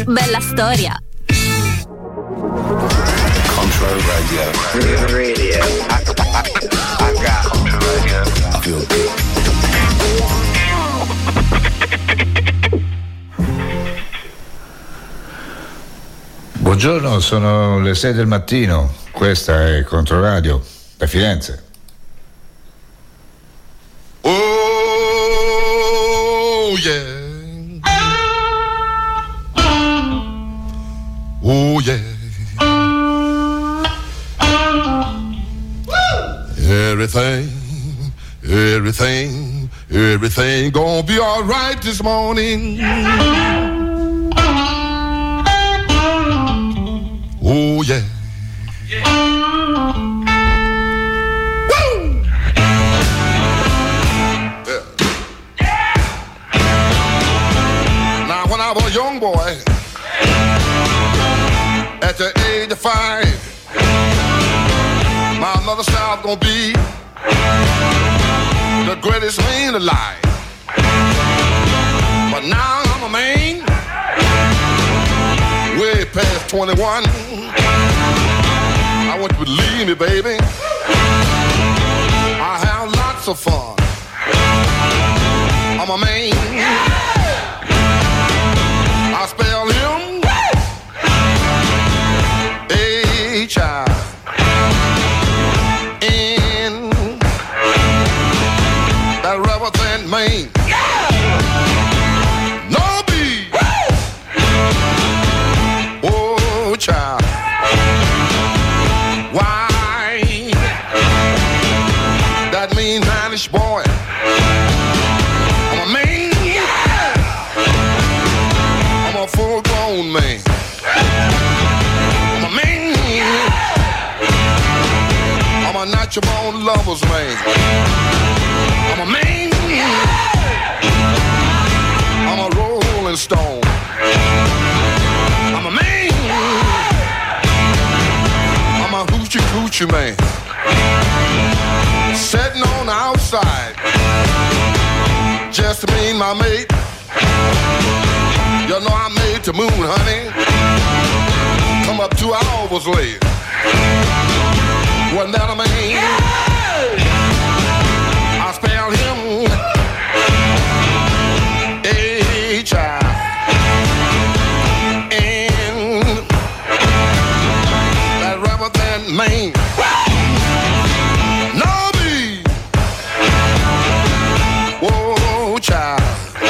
bella storia. Control Radio. Radio. I got Control Radio. I feel good. Buongiorno, sono le 6 del mattino. Questa è Controradio da Firenze. Oh yeah. Oh yeah. Everything gonna be all right this morning. Oh yeah. Woo! Yeah. Now when I was a young boy, at the age of 5, my mother said I was gonna be the greatest man alive. But now I'm a man, way past 21. I want you to believe me, baby, I have lots of fun. I'm a man. I spell him H-I-N, that rubber thin man. No B. Oh, child. Why? That mean mannish boy. I'm a man. I'm a full-grown man. I'm a man. I'm a natural-born lover's man. I'm a man. I'm a rolling stone. I'm a man. I'm a hoochie coochie man. Sitting on the outside, just to me and my mate. You know I made the moon, honey. Come up 2 hours late. Wasn't that a man? I spell him H-I-N, that rubber thin man. No B. Whoa, child.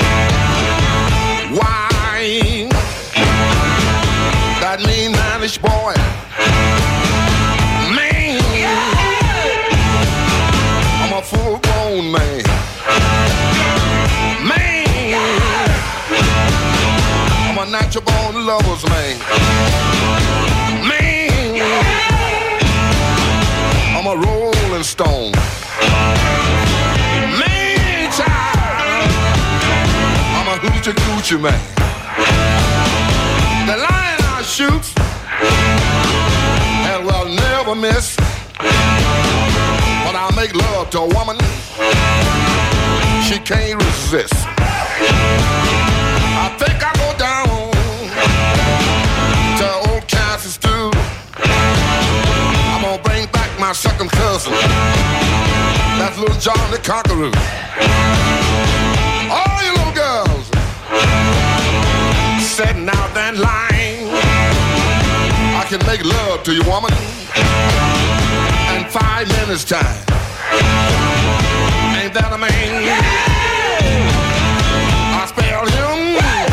Why? That mean mannish boy. Man, I'm a full-grown man. Man, I'm a natural-born lover's man. Man, I'm a rolling stone. Man, child, I'm a hoochie coochie man. The lion I shoot and will never miss. When I make love to a woman, she can't resist. I think I go down to old Kansas stew. I'm gonna bring back my second cousin, that's little John the Conqueror. All you little girls sitting out that line, I can make love to you, woman, in 5 minutes time. Ain't that a man? I spell him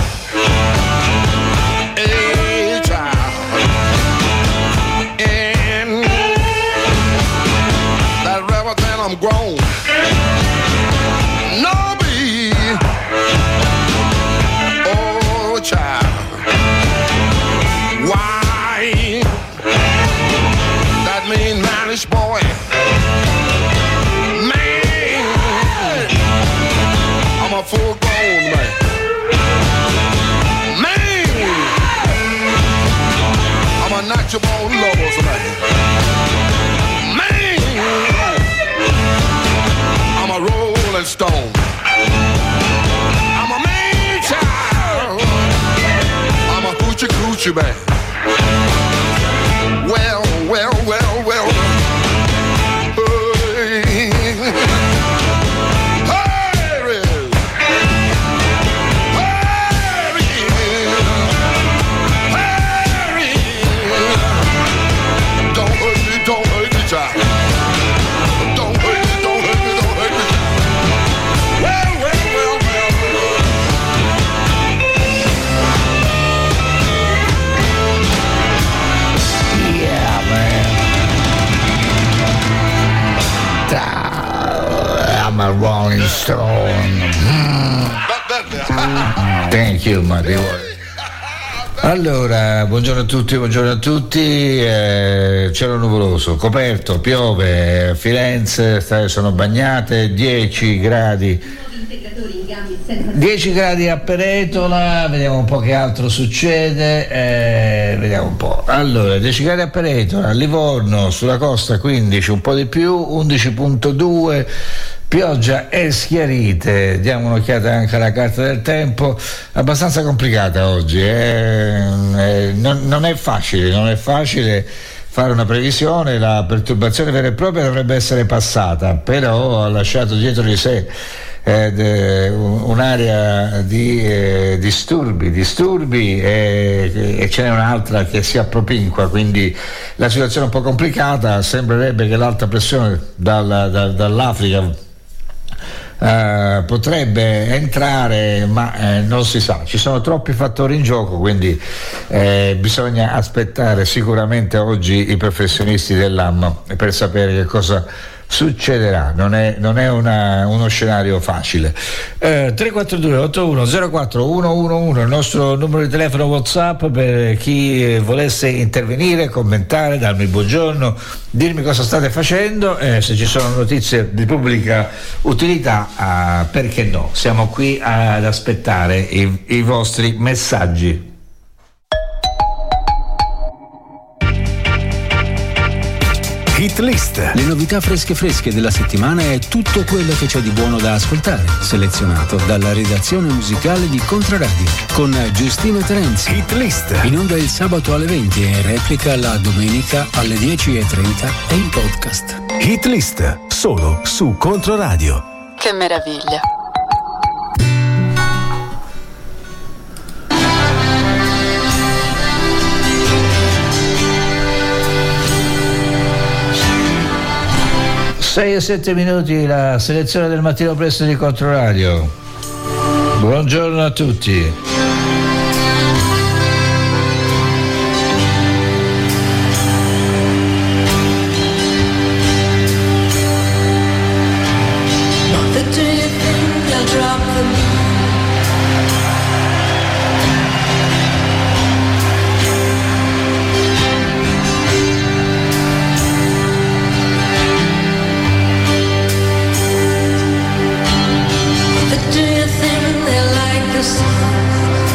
H-I-N, that rubber than I'm grown. No B. Oh, child. Why? That mean mannish boy. Man, I'm a full-grown man. Man, I'm a natural lover's man. Man, I'm a rolling stone. I'm a man child. I'm a hoochie country band. Well. I'm a Rolling Stone. Thank you, Mario. Allora, buongiorno a tutti. Cielo nuvoloso, coperto, piove, a Firenze sono bagnate, 10 gradi. 10 gradi a Peretola, vediamo un po' che altro succede, vediamo un po'. Allora, 10 gradi a Peretola, a Livorno, sulla costa 15, un po' di più, 11.2, pioggia e schiarite. Diamo un'occhiata anche alla carta del tempo, abbastanza complicata oggi, non è facile fare una previsione. La perturbazione vera e propria dovrebbe essere passata, però ha lasciato dietro di sé un'area di disturbi e ce n'è un'altra che si appropinqua, quindi la situazione è un po' complicata. Sembrerebbe che l'alta pressione dall'Africa potrebbe entrare, ma non si sa, ci sono troppi fattori in gioco, quindi bisogna aspettare sicuramente oggi i professionisti dell'AM per sapere che cosa succederà. Non è uno scenario facile. 342 81 04 111 il nostro numero di telefono WhatsApp per chi volesse intervenire, commentare, darmi buongiorno, dirmi cosa state facendo, se ci sono notizie di pubblica utilità, perché no, siamo qui ad aspettare i vostri messaggi. Hit List, le novità fresche della settimana e tutto quello che c'è di buono da ascoltare, selezionato dalla redazione musicale di Controradio, con Giustina Terenzi. Hit List, in onda il sabato alle 20 e replica la domenica alle 10:30 e in podcast. Hit List, solo su Controradio. Che meraviglia. Sei e 7 minuti, la selezione del mattino presto di Controradio. Buongiorno a tutti. Do you think they like the sun?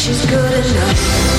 she's good enough.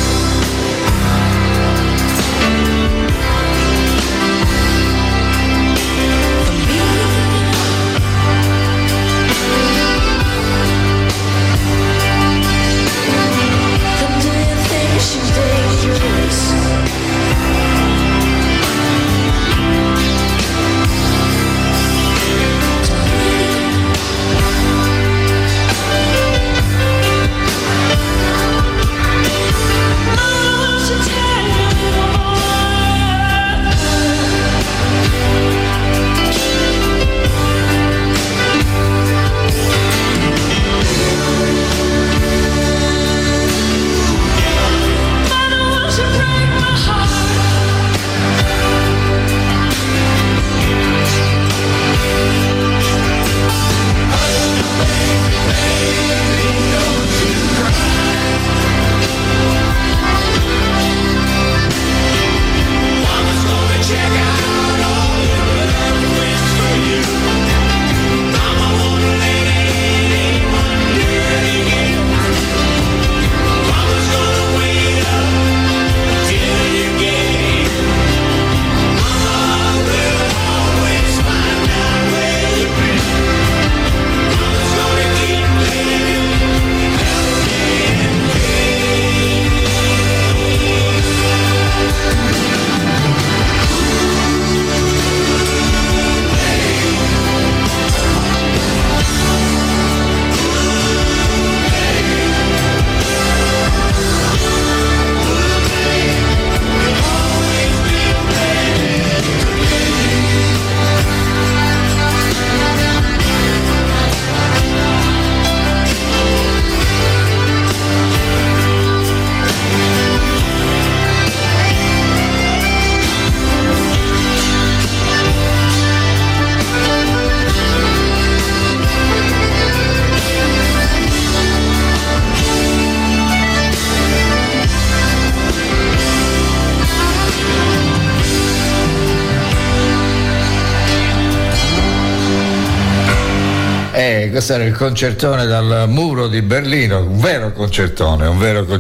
Questo era il concertone dal muro di Berlino, un vero concertone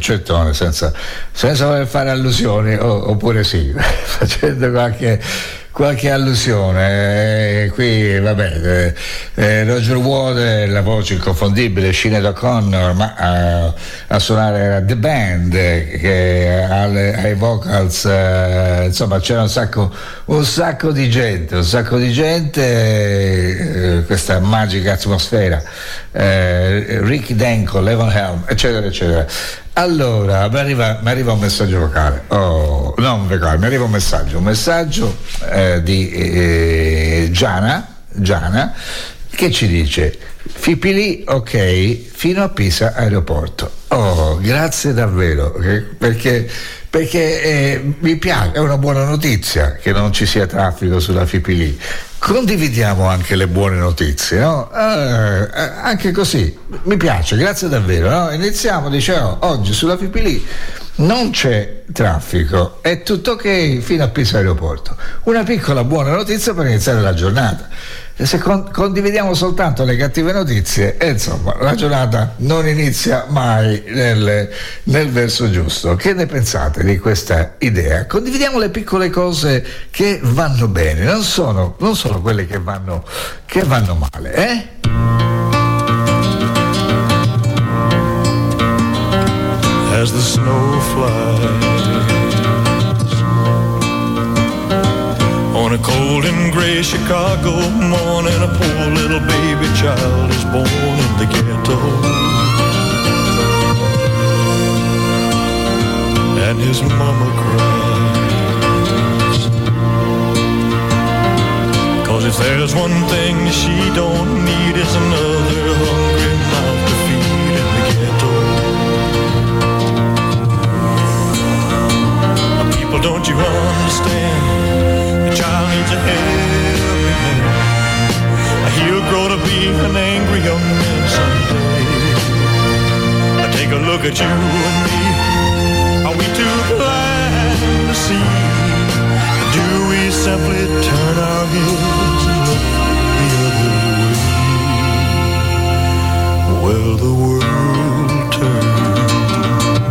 senza voler fare allusioni, oppure sì, facendo qualche allusione. Qui vabbè, Roger Waters, la voce inconfondibile, Sinead O'Connor, ma a suonare era The Band, che ai vocals insomma c'era un sacco di gente, questa magica atmosfera, Ricky Denko, Levon Helm, eccetera eccetera. Allora mi arriva un messaggio vocale, mi arriva un messaggio di Giana che ci dice: Fipili, ok, fino a Pisa aeroporto. Grazie davvero, perché mi piace, è una buona notizia che non ci sia traffico sulla Fipili. Condividiamo anche le buone notizie, no? Anche così mi piace, grazie davvero, no? Iniziamo, oggi sulla Fipili non c'è traffico, è tutto ok fino a Pisa aeroporto. Una piccola buona notizia per iniziare la giornata. E se condividiamo soltanto le cattive notizie, insomma, la giornata non inizia mai nel verso giusto. Che ne pensate di questa idea? Condividiamo le piccole cose che vanno bene, non sono quelle che vanno male, eh? As the snow flies on a cold and gray Chicago morning, a poor little baby child is born in the ghetto, and his mama cries, 'cause if there's one thing she don't need, it's another hungry mouth to feed in the ghetto. People, don't you understand? The child needs a helping hand. He'll grow to be an angry young man someday. Take a look at you and me. Are we too blind to see? Do we simply turn our heads and look the other way? Well, the world turns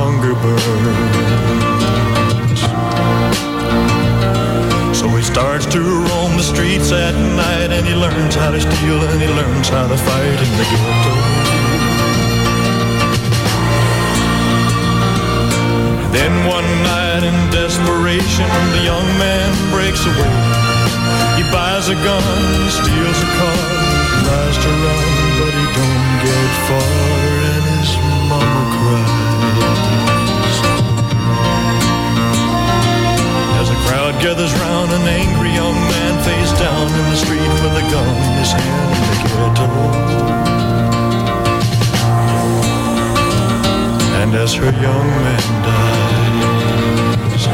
hunger burns. So he starts to roam the streets at night, and he learns how to steal, and he learns how to fight in the ghetto. Then one night in desperation, the young man breaks away. He buys a gun, steals a car, tries to run, but he don't get far, and his mama cries. As a crowd gathers round, an angry young man face down in the street with a gun in his hand in the ghetto. And as her young man dies,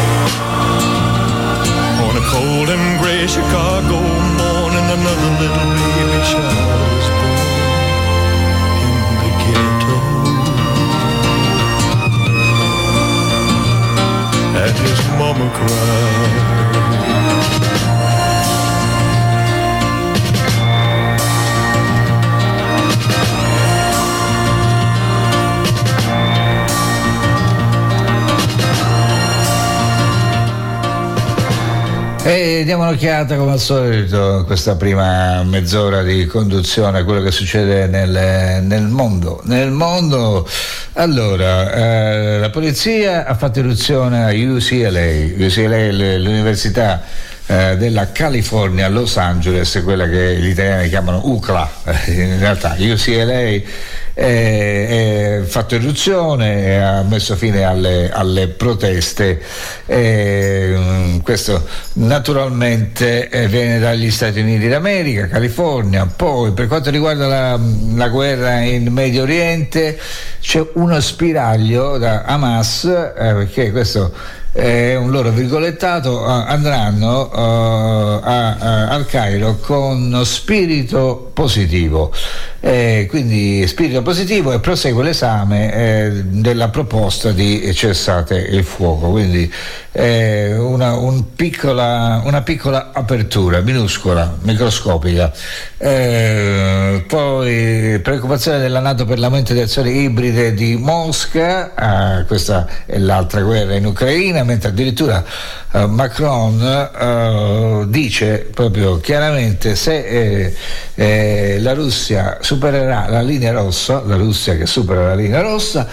on a cold and gray Chicago morning, another little baby child is born in the ghetto. And his mama cried. E diamo un'occhiata come al solito in questa prima mezz'ora di conduzione a quello che succede nel mondo. Nel mondo, allora, la polizia ha fatto irruzione a UCLA, l'università della California a Los Angeles, quella che gli italiani chiamano UCLA, in realtà UCLA fatto irruzione e ha messo fine alle proteste. Questo naturalmente viene dagli Stati Uniti d'America, California. Poi per quanto riguarda la guerra in Medio Oriente c'è uno spiraglio da Hamas, perché questo è un loro virgolettato, andranno al Cairo con spirito positivo, quindi spirito positivo, e prosegue l'esame della proposta di cessate il fuoco, quindi una piccola apertura minuscola, microscopica. Poi preoccupazione della NATO per l'aumento di azioni ibride di Mosca, questa è l'altra guerra in Ucraina, mentre addirittura Macron dice proprio chiaramente se la Russia supererà la linea rossa, la Russia che supera la linea rossa,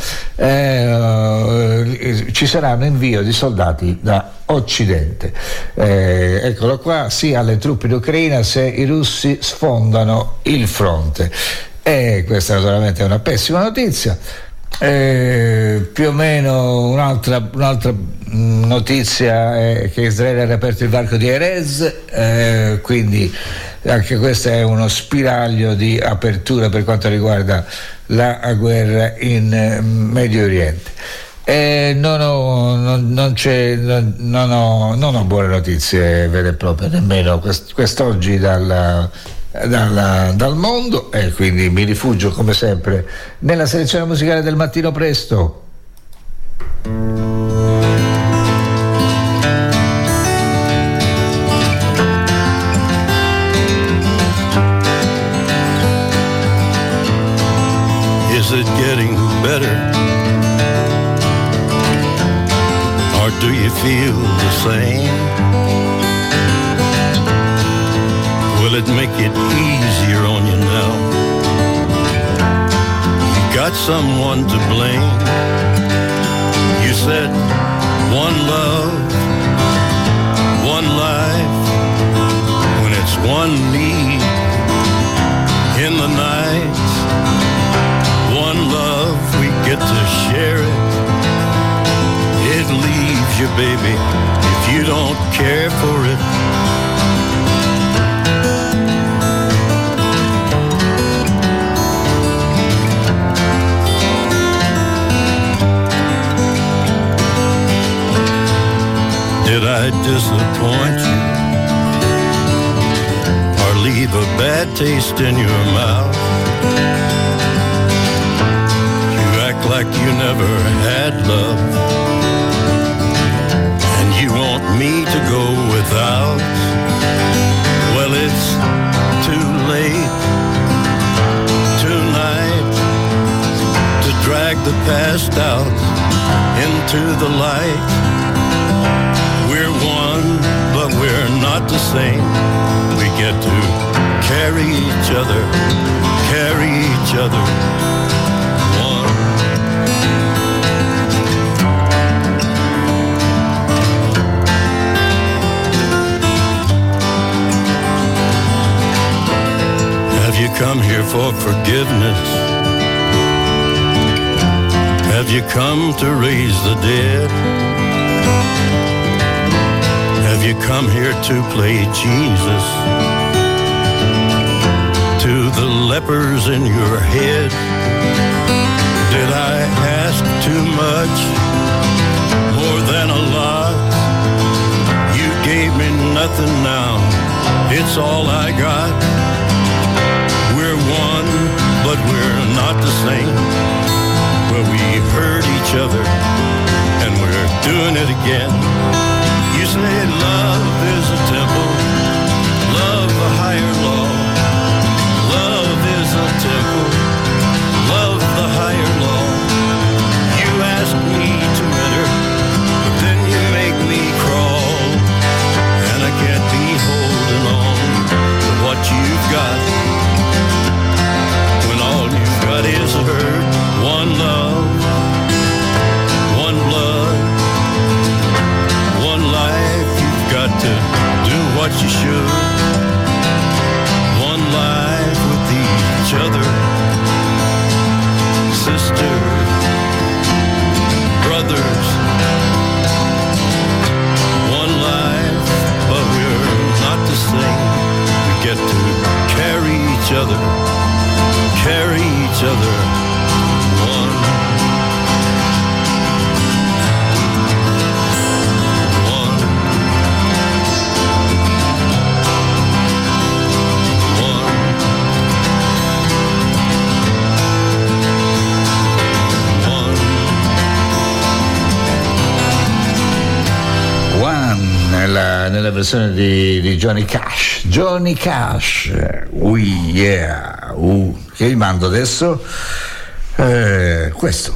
ci sarà un invio di soldati da Occidente. Eccolo qua, sì alle truppe in Ucraina se i russi sfondano il fronte. E questa naturalmente è una pessima notizia. Più o meno un'altra notizia è che Israele ha riaperto il varco di Erez, quindi anche questo è uno spiraglio di apertura per quanto riguarda la guerra in Medio Oriente. Non ho buone notizie vere e proprie, nemmeno quest'oggi dal mondo, e quindi mi rifugio come sempre nella selezione musicale del mattino presto. Is it getting better? Or do you feel the same? Will it make it easier on you now? You got someone to blame. You said one love, one life, when it's one need in the night. One love, we get to share it. It leaves you, baby, if you don't care for it. Did I disappoint you or leave a bad taste in your mouth? You act like you never had love, and you want me to go without. Well, it's too late tonight to drag the past out. into the light. We're one, but we're not the same. We get to carry each other, one. Have you come here for forgiveness? Have you come to raise the dead? Have you come here to play Jesus? To the lepers in your head? Did I ask too much? More than a lot? You gave me nothing now. It's all I got. We're one, but we're not the same. Well, we hurt each other, and we're doing it again. You say love is a temple, love a higher law. Love is a temple, love the higher law. You ask me to enter, but then you make me crawl. And I can't be holding on to what you've got, when all you've got is hurt. One love, one blood, one life. You've got to do what you should. One life with each other, sisters, brothers. One life, but we're not the same. We get to carry each other, one. Nella versione di Johnny Cash. Yeah. Che vi mando adesso? Questo.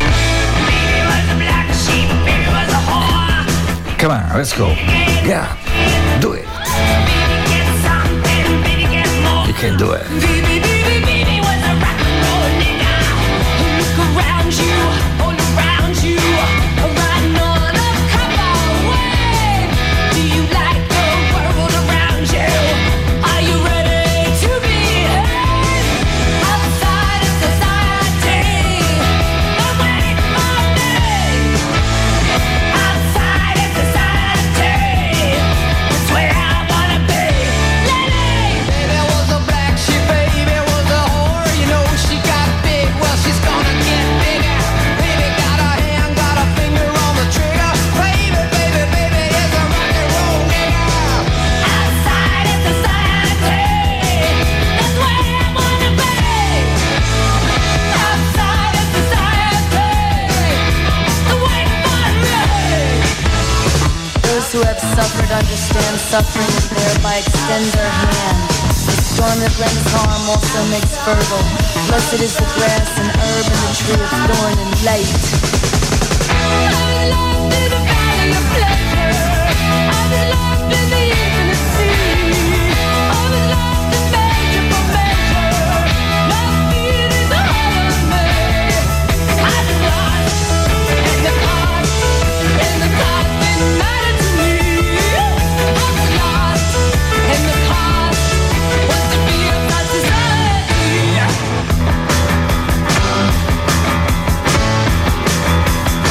Come on, let's go. Yeah, do it. You can do it. Understand suffering and thereby extend their hand. The storm that brings harm also makes fertile. Blessed is the grass and herb and the tree of thorn and light. I'm lost in the valley of pleasure. I'm lost in the infinite sea. I'm lost in measure for measure. Lost in the heart of me. I'm lost in the cost, in the cost that matters to me. And the cost was to be of my society.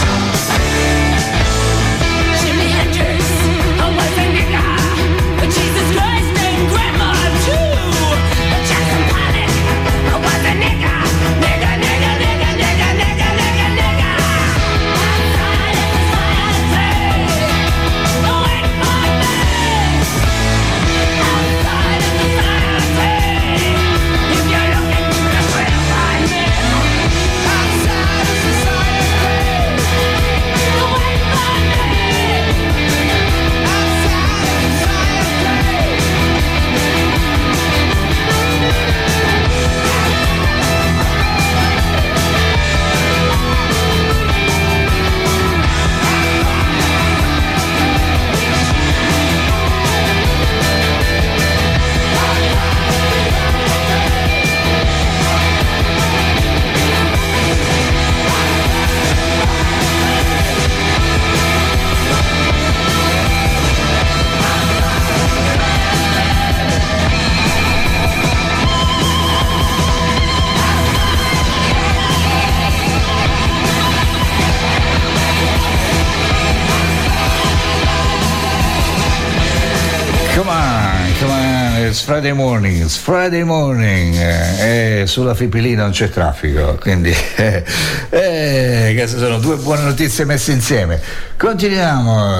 come on, it's Friday morning, e sulla FIPI non c'è traffico, quindi queste sono due buone notizie messe insieme. Continuiamo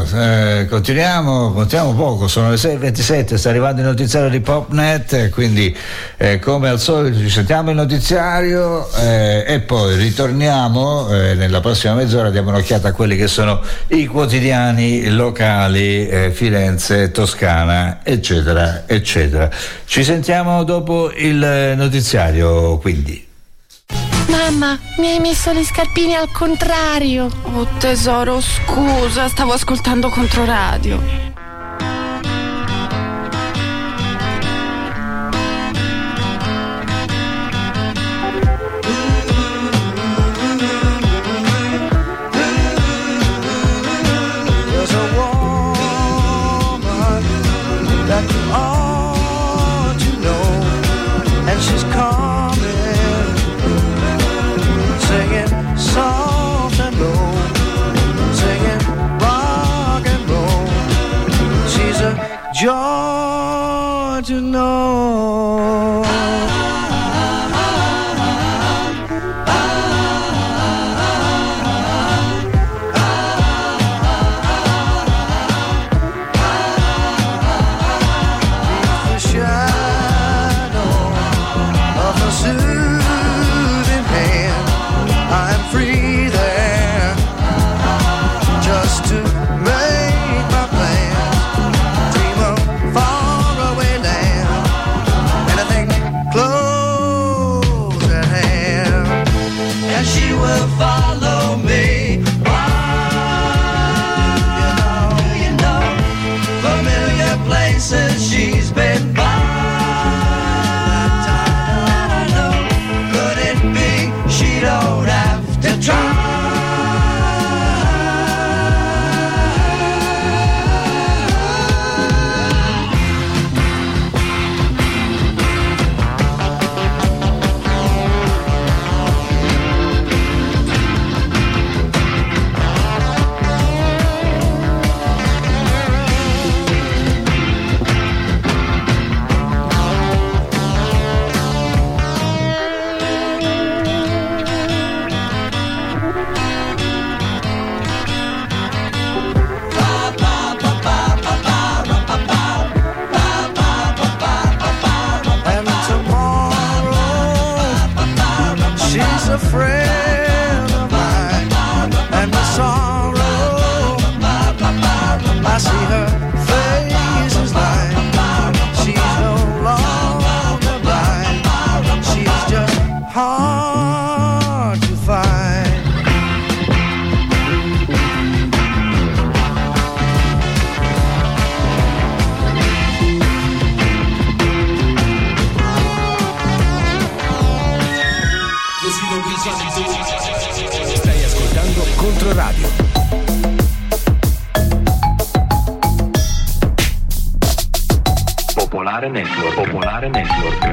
poco, sono le 6:27, sta arrivando il notiziario di Popnet, quindi come al solito ci sentiamo il notiziario e poi ritorniamo nella prossima mezz'ora, diamo un'occhiata a quelli che sono i quotidiani locali, Firenze, Toscana, eccetera eccetera. Ci sentiamo dopo il notiziario, quindi. Mamma, mi hai messo le scarpine al contrario. Oh tesoro, scusa, stavo ascoltando Controradio. There's a woman that you ought to know, and she's coming, singing soft and low, singing rock and roll. She's a joy to know. The shadow of her soothing hand, I'm free there, just to make my plans, dream of faraway land, anything close at hand, and she will follow me. You know, familiar places she's been by. Could it be she don't have to try? And tomorrow she's a friend of mine, and with sorrow I see her face is line. She's no longer blind, she's just hard to find. Stai ascoltando Controradio. Popolare Network.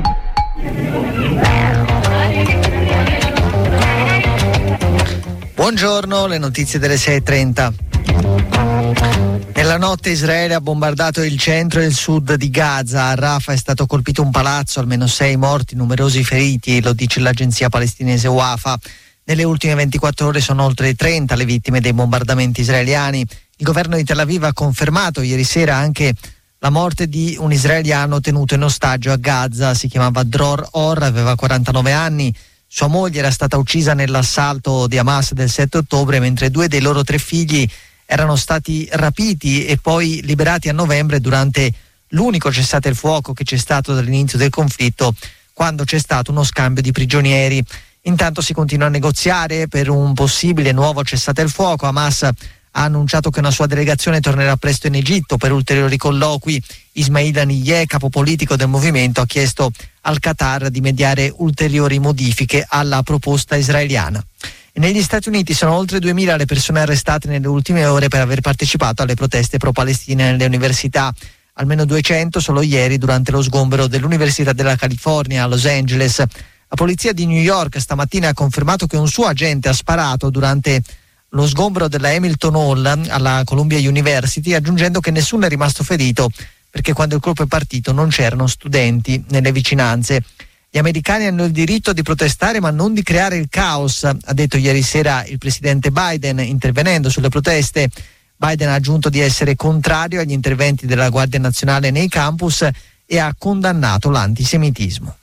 Buongiorno, le notizie delle 6:30. Nella notte Israele ha bombardato il centro e il sud di Gaza. A Rafah è stato colpito un palazzo, almeno 6 morti, numerosi feriti, lo dice l'agenzia palestinese Wafa. Nelle ultime 24 ore sono oltre 30 le vittime dei bombardamenti israeliani. Il governo di Tel Aviv ha confermato ieri sera anche la morte di un israeliano tenuto in ostaggio a Gaza. Si chiamava Dror Or, aveva 49 anni. Sua moglie era stata uccisa nell'assalto di Hamas del 7 ottobre, mentre 2 dei loro 3 figli erano stati rapiti e poi liberati a novembre durante l'unico cessate il fuoco che c'è stato dall'inizio del conflitto, quando c'è stato uno scambio di prigionieri. Intanto si continua a negoziare per un possibile nuovo cessate il fuoco. Hamas ha annunciato che una sua delegazione tornerà presto in Egitto per ulteriori colloqui. Ismail Haniyeh, capo politico del movimento, ha chiesto al Qatar di mediare ulteriori modifiche alla proposta israeliana. E negli Stati Uniti sono oltre 2000 le persone arrestate nelle ultime ore per aver partecipato alle proteste pro-palestine nelle università. Almeno 200 solo ieri durante lo sgombero dell'Università della California a Los Angeles. La polizia di New York stamattina ha confermato che un suo agente ha sparato durante lo sgombero della Hamilton Hall alla Columbia University, aggiungendo che nessuno è rimasto ferito perché quando il colpo è partito non c'erano studenti nelle vicinanze. Gli americani hanno il diritto di protestare ma non di creare il caos, ha detto ieri sera il presidente Biden intervenendo sulle proteste. Biden ha aggiunto di essere contrario agli interventi della Guardia Nazionale nei campus e ha condannato l'antisemitismo.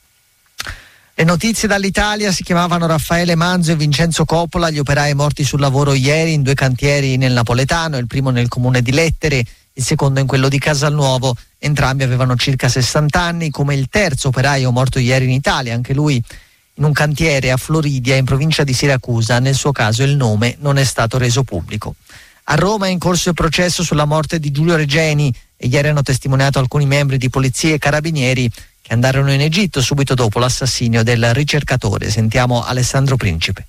Le notizie dall'Italia: si chiamavano Raffaele Manzo e Vincenzo Coppola, gli operai morti sul lavoro ieri in 2 cantieri nel napoletano, il primo nel comune di Lettere, il secondo in quello di Casalnuovo. Entrambi avevano circa 60 anni, come il terzo operaio morto ieri in Italia, anche lui in un cantiere a Floridia in provincia di Siracusa. Nel suo caso il nome non è stato reso pubblico. A Roma è in corso il processo sulla morte di Giulio Regeni e ieri hanno testimoniato alcuni membri di polizia e carabinieri che andarono in Egitto subito dopo l'assassinio del ricercatore. Sentiamo Alessandro Principe.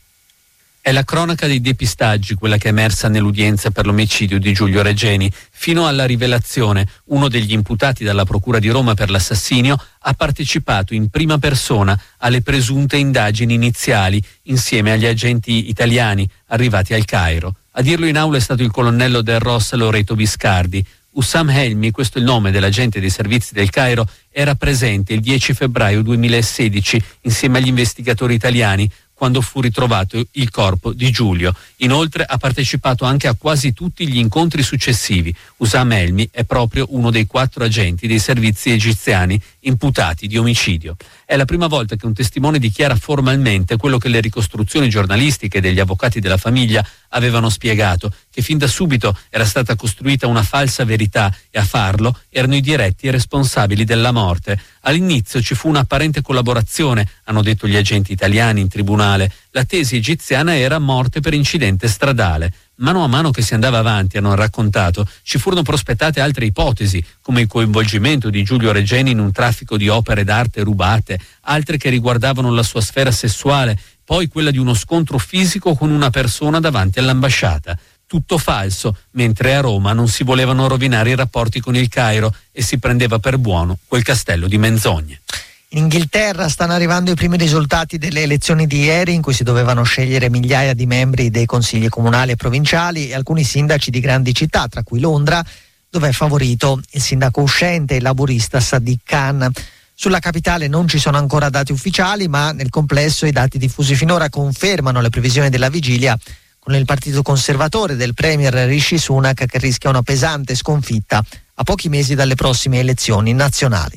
È la cronaca dei depistaggi quella che è emersa nell'udienza per l'omicidio di Giulio Regeni. Fino alla rivelazione, uno degli imputati dalla Procura di Roma per l'assassinio ha partecipato in prima persona alle presunte indagini iniziali insieme agli agenti italiani arrivati al Cairo. A dirlo in aula è stato il colonnello del ROS Loreto Biscardi. Hussam Helmi, questo è il nome dell'agente dei servizi del Cairo, era presente il 10 febbraio 2016 insieme agli investigatori italiani quando fu ritrovato il corpo di Giulio. Inoltre ha partecipato anche a quasi tutti gli incontri successivi. Hussam Helmi è proprio uno dei 4 agenti dei servizi egiziani imputati di omicidio. È la prima volta che un testimone dichiara formalmente quello che le ricostruzioni giornalistiche degli avvocati della famiglia avevano spiegato, che fin da subito era stata costruita una falsa verità e a farlo erano i diretti responsabili della morte. All'inizio ci fu un'apparente collaborazione, hanno detto gli agenti italiani in tribunale. La tesi egiziana era morte per incidente stradale. Mano a mano che si andava avanti, hanno raccontato, ci furono prospettate altre ipotesi, come il coinvolgimento di Giulio Regeni in un traffico di opere d'arte rubate, altre che riguardavano la sua sfera sessuale, poi quella di uno scontro fisico con una persona davanti all'ambasciata. Tutto falso, mentre a Roma non si volevano rovinare i rapporti con il Cairo e si prendeva per buono quel castello di menzogne. In Inghilterra stanno arrivando i primi risultati delle elezioni di ieri, in cui si dovevano scegliere migliaia di membri dei consigli comunali e provinciali e alcuni sindaci di grandi città, tra cui Londra, dove è favorito il sindaco uscente, il laburista Sadiq Khan. Sulla capitale non ci sono ancora dati ufficiali, ma nel complesso i dati diffusi finora confermano le previsioni della vigilia, con il partito conservatore del premier Rishi Sunak che rischia una pesante sconfitta a pochi mesi dalle prossime elezioni nazionali.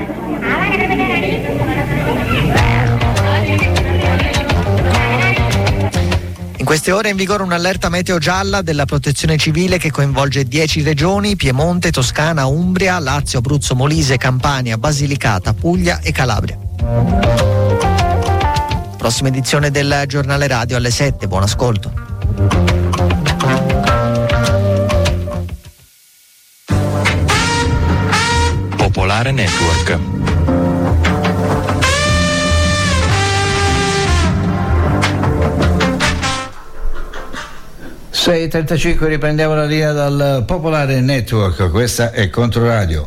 In queste ore è in vigore un'allerta meteo gialla della Protezione Civile che coinvolge 10 regioni: Piemonte, Toscana, Umbria, Lazio, Abruzzo, Molise, Campania, Basilicata, Puglia e Calabria. Prossima edizione del giornale radio alle 7. Buon ascolto. Popolare Network. Sei 35, riprendiamo la linea dal Popolare Network, questa è Controradio.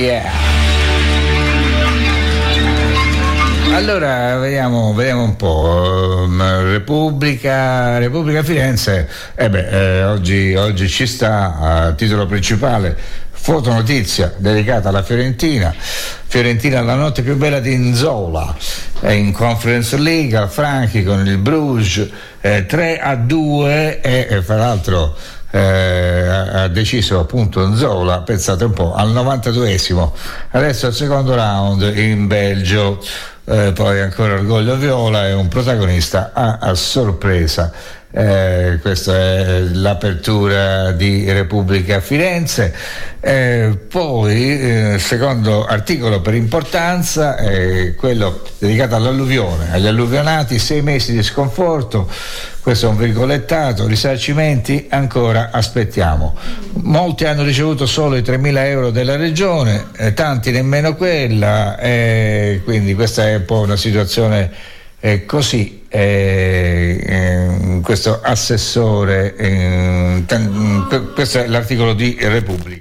Yeah. Allora vediamo un po'. Repubblica Firenze, oggi ci sta a titolo principale fotonotizia dedicata alla Fiorentina la notte più bella di Nzola, è in Conference League al Franchi con il Bruges 3-2 e fra l'altro ha deciso appunto Nzola, pensate un po', al 92esimo, adesso al secondo round in Belgio. Poi ancora Orgoglio Viola e un protagonista a sorpresa. Questa è l'apertura di Repubblica Firenze. Poi secondo articolo per importanza quello dedicato all'alluvione, agli alluvionati, 6 mesi di sconforto. Questo è un virgolettato, risarcimenti ancora aspettiamo. Molti hanno ricevuto solo i 3.000 euro della regione, tanti nemmeno quella, quindi questa è un po' una situazione così. Questo assessore, questo è l'articolo di Repubblica.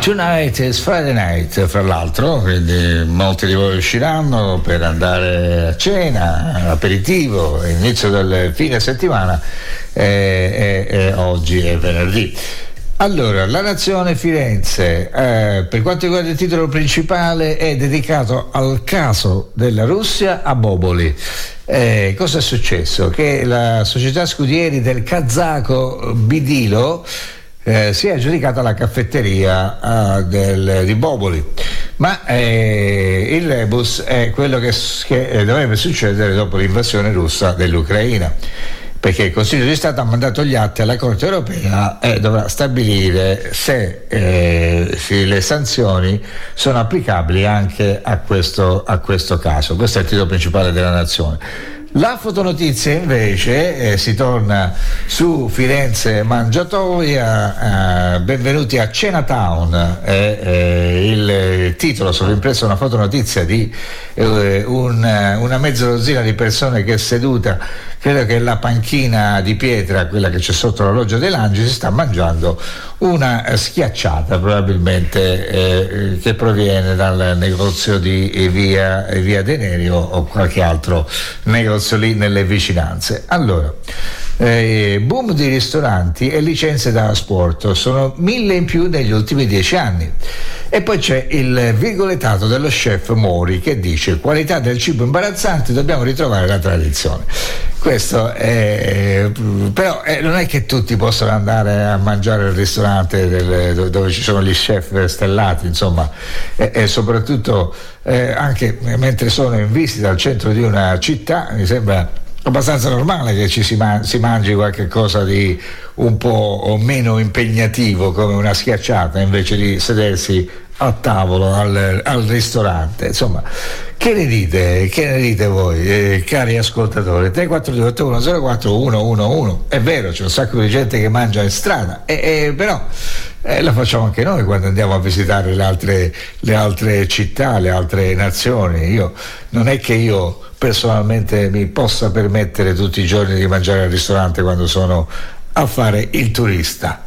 Tonight is Friday night, fra l'altro, quindi molti di voi usciranno per andare a cena, aperitivo, inizio del fine settimana, e oggi è venerdì. Allora, La Nazione Firenze, per quanto riguarda il titolo principale, è dedicato al caso della Russia a Boboli. Cosa è successo? Che la società scudieri del kazako Bidilo si è aggiudicata la caffetteria di Boboli, ma il rebus è quello che dovrebbe succedere dopo l'invasione russa dell'Ucraina, perché il Consiglio di Stato ha mandato gli atti alla Corte europea e dovrà stabilire se le sanzioni sono applicabili anche a questo caso. Questo è il titolo principale della Nazione. La fotonotizia invece si torna su Firenze Mangiatoia, benvenuti a Cenatown, il titolo sovrimpresso una fotonotizia di una mezza dozzina di persone che è seduta, credo che la panchina di pietra, quella che c'è sotto la loggia dei Langi, si sta mangiando una schiacciata probabilmente che proviene dal negozio di via Denerio o qualche altro negozio lì nelle vicinanze. Allora, boom di ristoranti e licenze da asporto, sono 1000 in più negli ultimi 10 anni. E poi c'è il virgolettato dello chef Mori che dice: qualità del cibo imbarazzante, dobbiamo ritrovare la tradizione. Questo è, però non è che tutti possono andare a mangiare al ristorante dove ci sono gli chef stellati, insomma, e soprattutto anche mentre sono in visita al centro di una città mi sembra abbastanza normale che ci si mangi qualche cosa di un po' meno impegnativo, come una schiacciata, invece di sedersi a tavolo al ristorante. Insomma, che ne dite voi, cari ascoltatori? 342-8104-111. È vero, c'è un sacco di gente che mangia in strada, però la facciamo anche noi quando andiamo a visitare le altre città, le altre nazioni. Non è che io personalmente mi possa permettere tutti i giorni di mangiare al ristorante quando sono a fare il turista.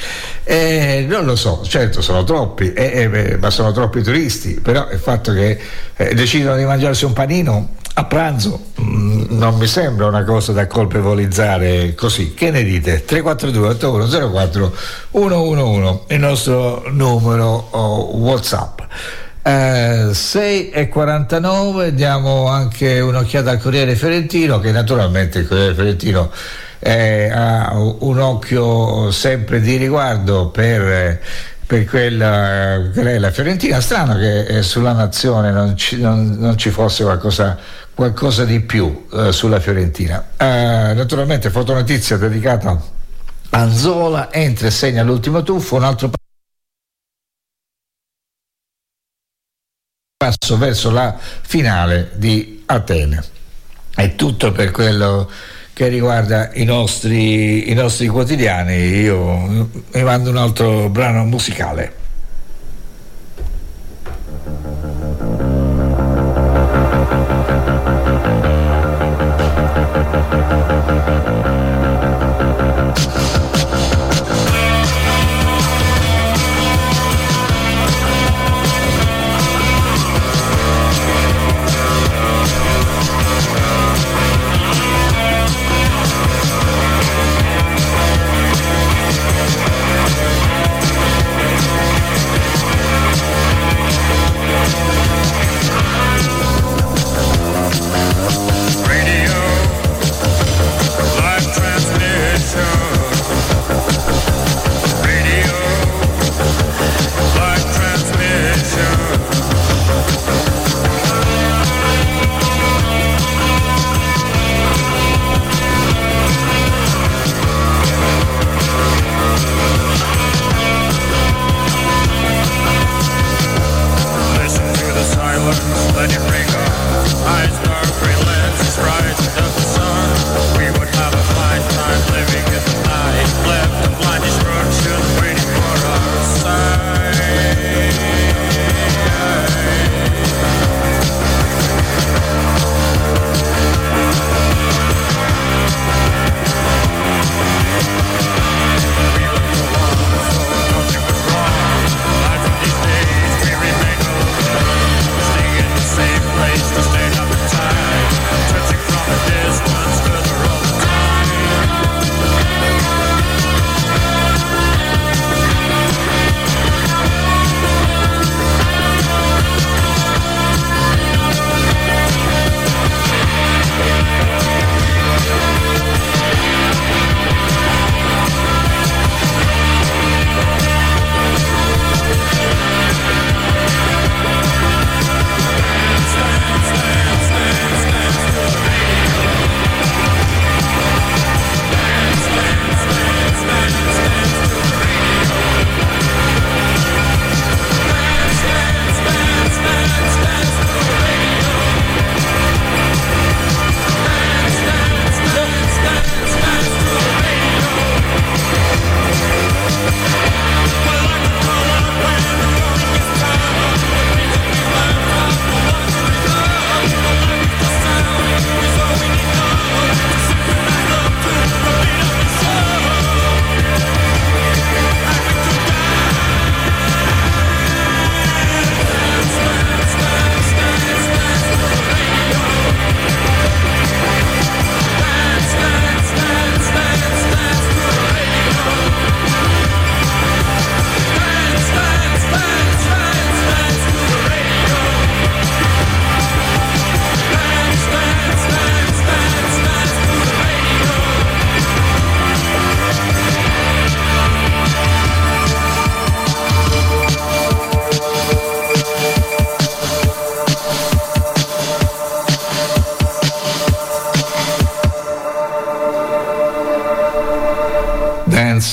Non lo so, certo sono troppi, ma sono troppi turisti, però il fatto che decidono di mangiarsi un panino a pranzo non mi sembra una cosa da colpevolizzare così. Che ne dite? 342-8104-111, il nostro numero WhatsApp. 6:49, diamo anche un'occhiata al Corriere Fiorentino, che naturalmente il Corriere Fiorentino ha un occhio sempre di riguardo per quella che è la Fiorentina. Strano che sulla Nazione non ci fosse qualcosa di più sulla Fiorentina. Naturalmente fotonotizia dedicata a Anzola, entra e segna l'ultimo tuffo, un altro passo verso la finale di Atene. È tutto per quello che riguarda i nostri quotidiani. Io mi mando un altro brano musicale.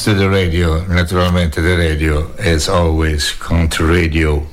to the radio, naturalmente the radio as always, Country Radio.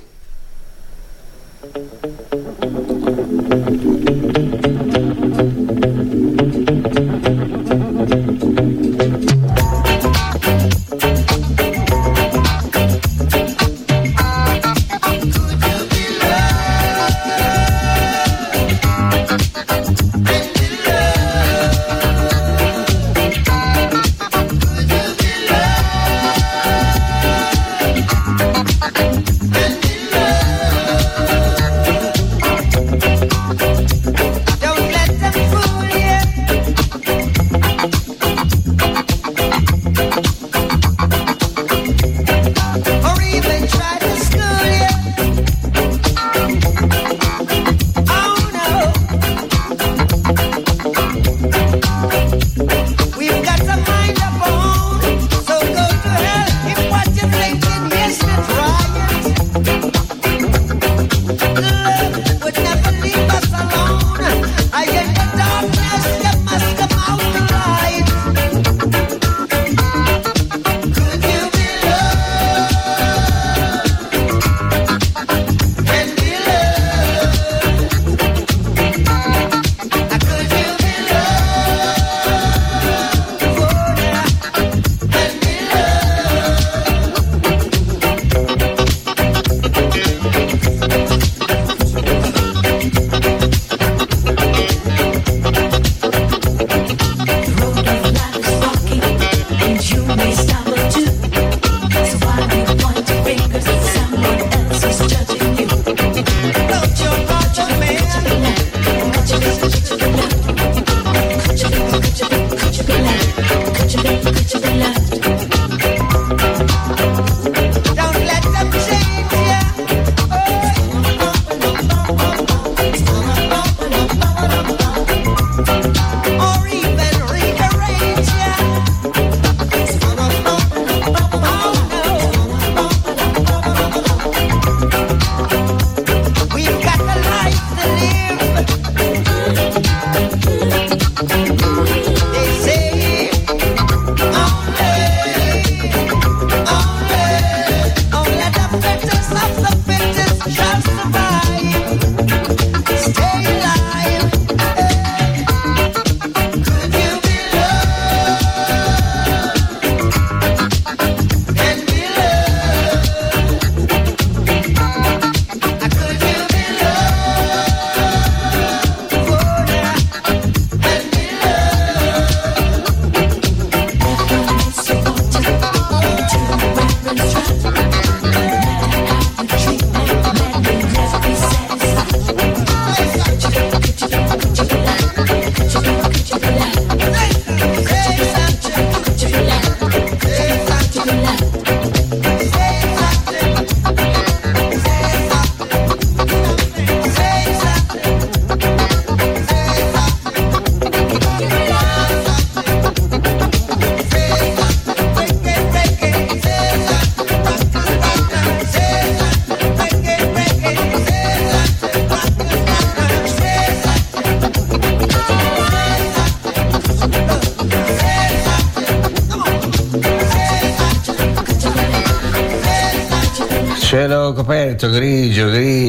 Cielo coperto, grigio,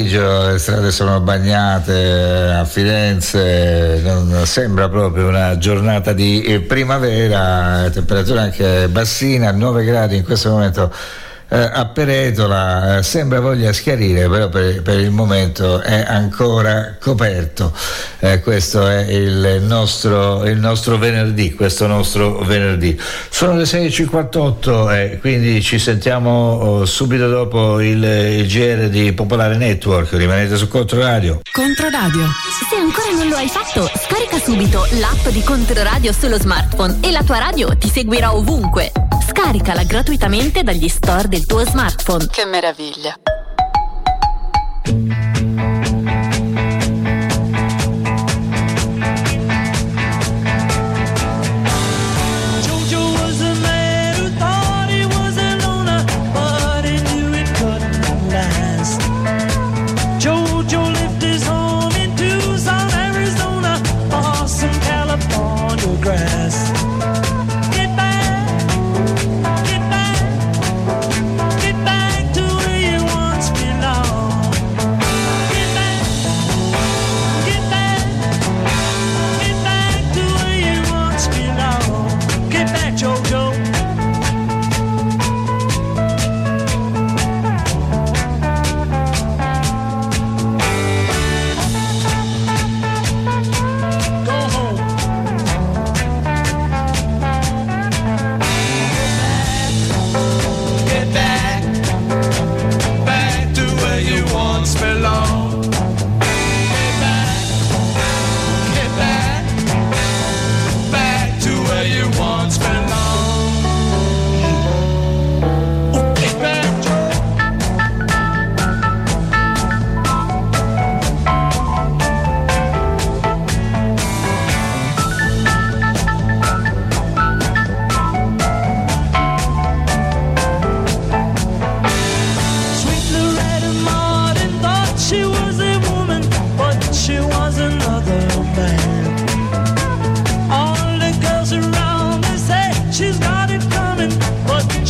le strade sono bagnate a Firenze, non sembra proprio una giornata di primavera, temperatura anche bassina, 9 gradi in questo momento a Peretola, sembra voglia schiarire, però per il momento è ancora coperto. Questo è il nostro venerdì, questo nostro venerdì. Sono le 6.58 e quindi ci sentiamo subito dopo il GR di Popolare Network. Rimanete su Controradio. Controradio. Se ancora non lo hai fatto, scarica subito l'app di Controradio sullo smartphone e la tua radio ti seguirà ovunque. Scaricala gratuitamente dagli store del tuo smartphone. Che meraviglia!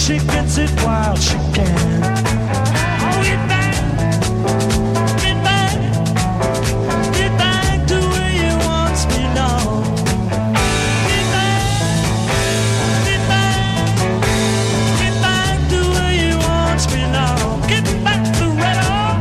she gets it while she can. Oh, get back to where you once belonged. Get back to where you once belonged. Get back to red on.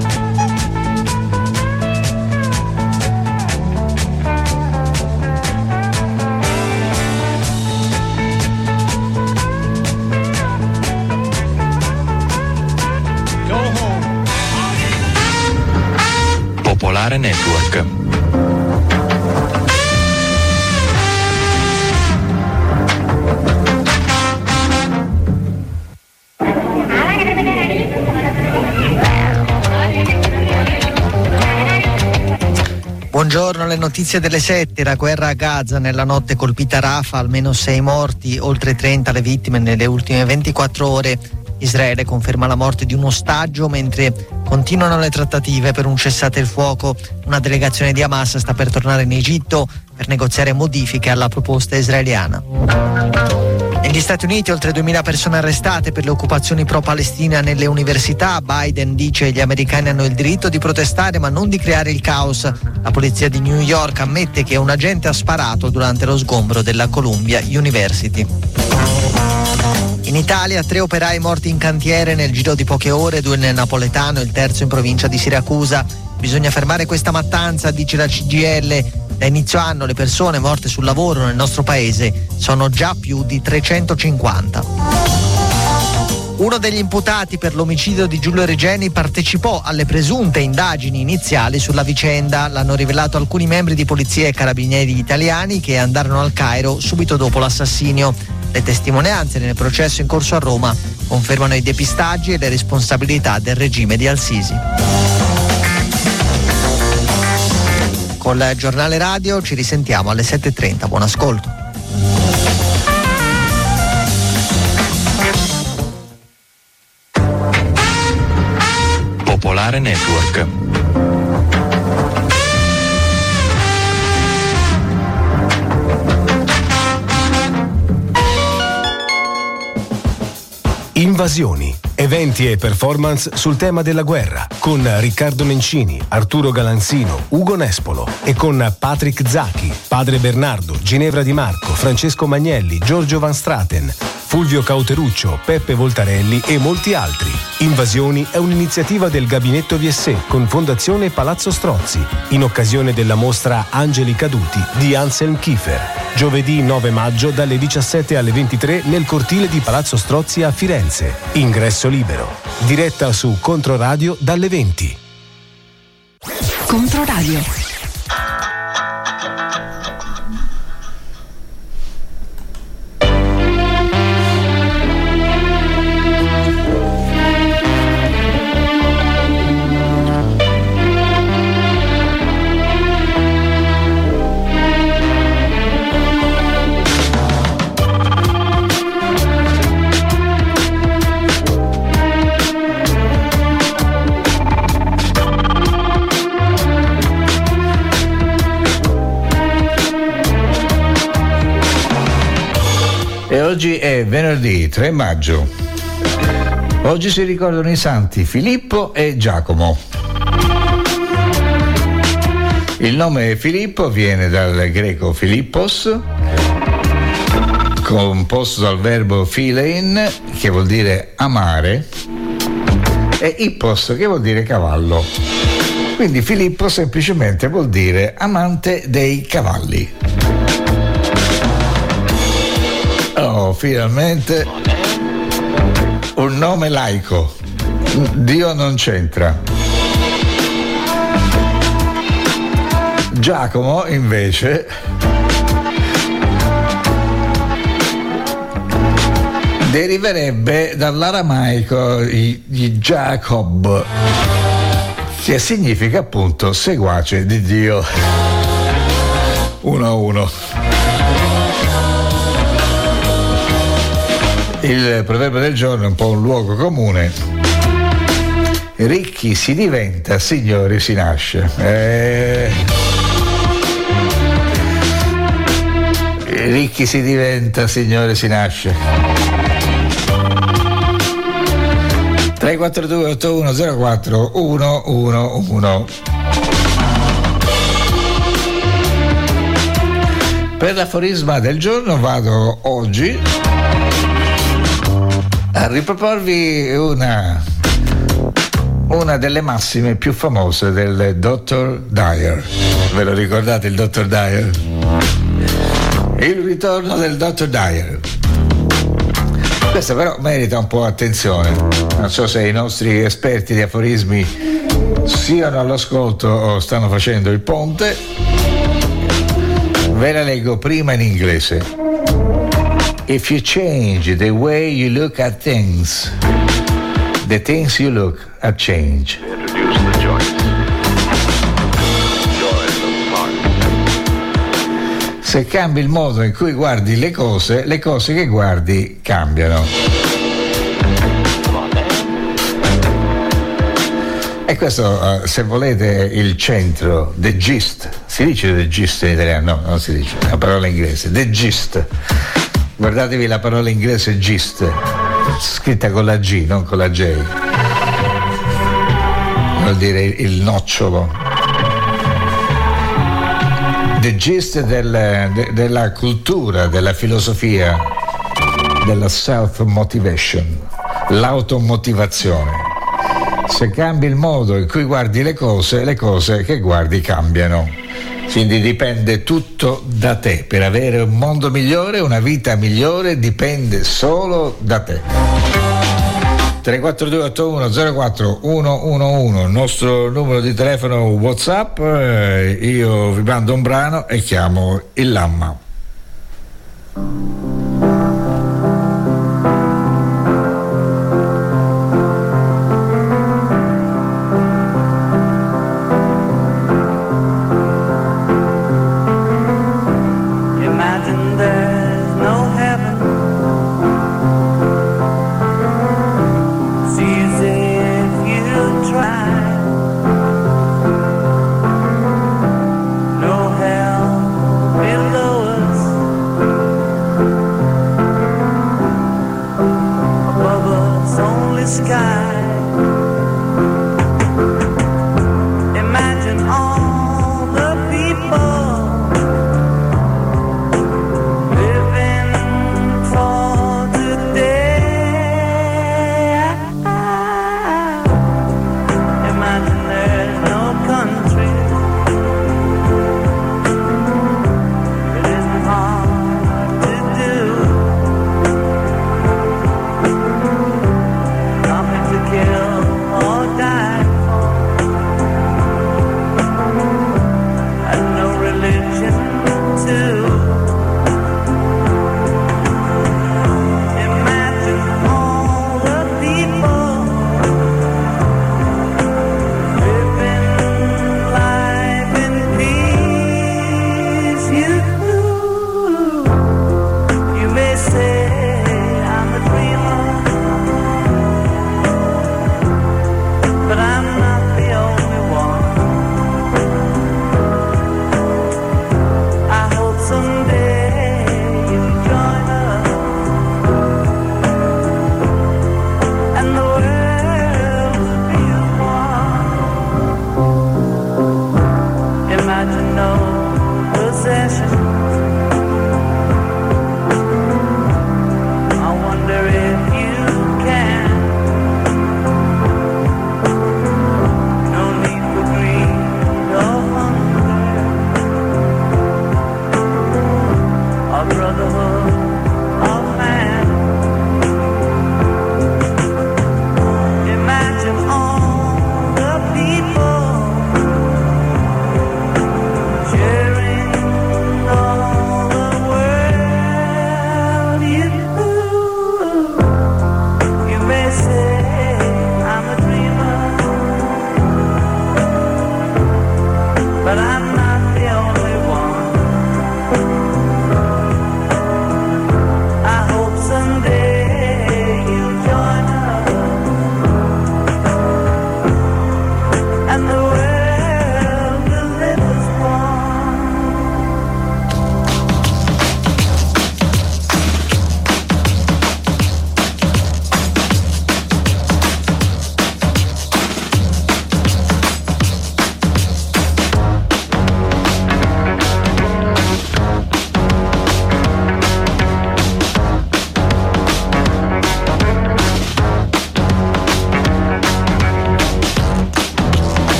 Popolare Network. Buongiorno, le notizie delle 7. La guerra a Gaza, nella notte colpita Rafah, almeno 6 morti, oltre 30 le vittime nelle ultime 24 ore. Israele conferma la morte di un ostaggio mentre continuano le trattative per un cessate il fuoco. Una delegazione di Hamas sta per tornare in Egitto per negoziare modifiche alla proposta israeliana. Negli Stati Uniti oltre 2000 persone arrestate per le occupazioni pro-Palestina nelle università. Biden dice che gli americani hanno il diritto di protestare ma non di creare il caos. La polizia di New York ammette che un agente ha sparato durante lo sgombro della Columbia University. In Italia 3 operai morti in cantiere nel giro di poche ore, 2 nel Napoletano e il terzo in provincia di Siracusa. Bisogna fermare questa mattanza, dice la CGIL. Da inizio anno le persone morte sul lavoro nel nostro paese sono già più di 350. Uno degli imputati per l'omicidio di Giulio Regeni partecipò alle presunte indagini iniziali sulla vicenda. L'hanno rivelato alcuni membri di polizia e carabinieri italiani che andarono al Cairo subito dopo l'assassinio. Le testimonianze nel processo in corso a Roma confermano i depistaggi e le responsabilità del regime di Al-Sisi. Col giornale radio ci risentiamo alle 7:30. Buon ascolto. Popolare Network. Invasioni, eventi e performance sul tema della guerra con Riccardo Nencini, Arturo Galanzino, Ugo Nespolo e con Patrick Zacchi, Padre Bernardo, Ginevra Di Marco, Francesco Magnelli, Giorgio Van Straten, Fulvio Cauteruccio, Peppe Voltarelli e molti altri. Invasioni è un'iniziativa del Gabinetto VSE con Fondazione Palazzo Strozzi in occasione della mostra Angeli Caduti di Anselm Kiefer. Giovedì 9 maggio dalle 17 alle 23 nel cortile di Palazzo Strozzi a Firenze. Ingresso libero. Diretta su Controradio dalle 20. Controradio. E oggi è venerdì 3 maggio. Oggi si ricordano i santi Filippo e Giacomo. Il nome Filippo viene dal greco Philippos, composto dal verbo philein, che vuol dire amare, e ippos, che vuol dire cavallo. Quindi Filippo semplicemente vuol dire amante dei cavalli. Oh, finalmente un nome laico. Dio non c'entra. Giacomo invece deriverebbe dall'aramaico di Jacob, che significa appunto seguace di Dio. 1-1. Il proverbio del giorno è un po' un luogo comune. Ricchi si diventa, signori si nasce. Ricchi si diventa, signori si nasce. 342 8104 111. Per l'aforisma del giorno vado oggi a riproporvi una delle massime più famose del Dr. Dyer. Ve lo ricordate il Dr. Dyer? Il ritorno del Dr. Dyer. Questa però merita un po' attenzione. Non so se i nostri esperti di aforismi siano all'ascolto o stanno facendo il ponte. Ve la leggo prima in inglese. If you change the way you look at things, the things you look at change. Introduce the joint. Joy of the Se cambi il modo in cui guardi le cose che guardi cambiano. E questo, se volete, il centro, the gist. Si dice the gist in italiano? No, non si dice, è una parola inglese. The gist. Guardatevi la parola inglese gist, scritta con la G, non con la J. Vuol dire il nocciolo. The gist della cultura, della filosofia, della self-motivation, l'automotivazione. Se cambi il modo in cui guardi le cose che guardi cambiano. Quindi dipende tutto da te. Per avere un mondo migliore, una vita migliore, dipende solo da te. 342 81 04 111, il nostro numero di telefono WhatsApp. Io vi mando un brano e chiamo il Lamma. Kill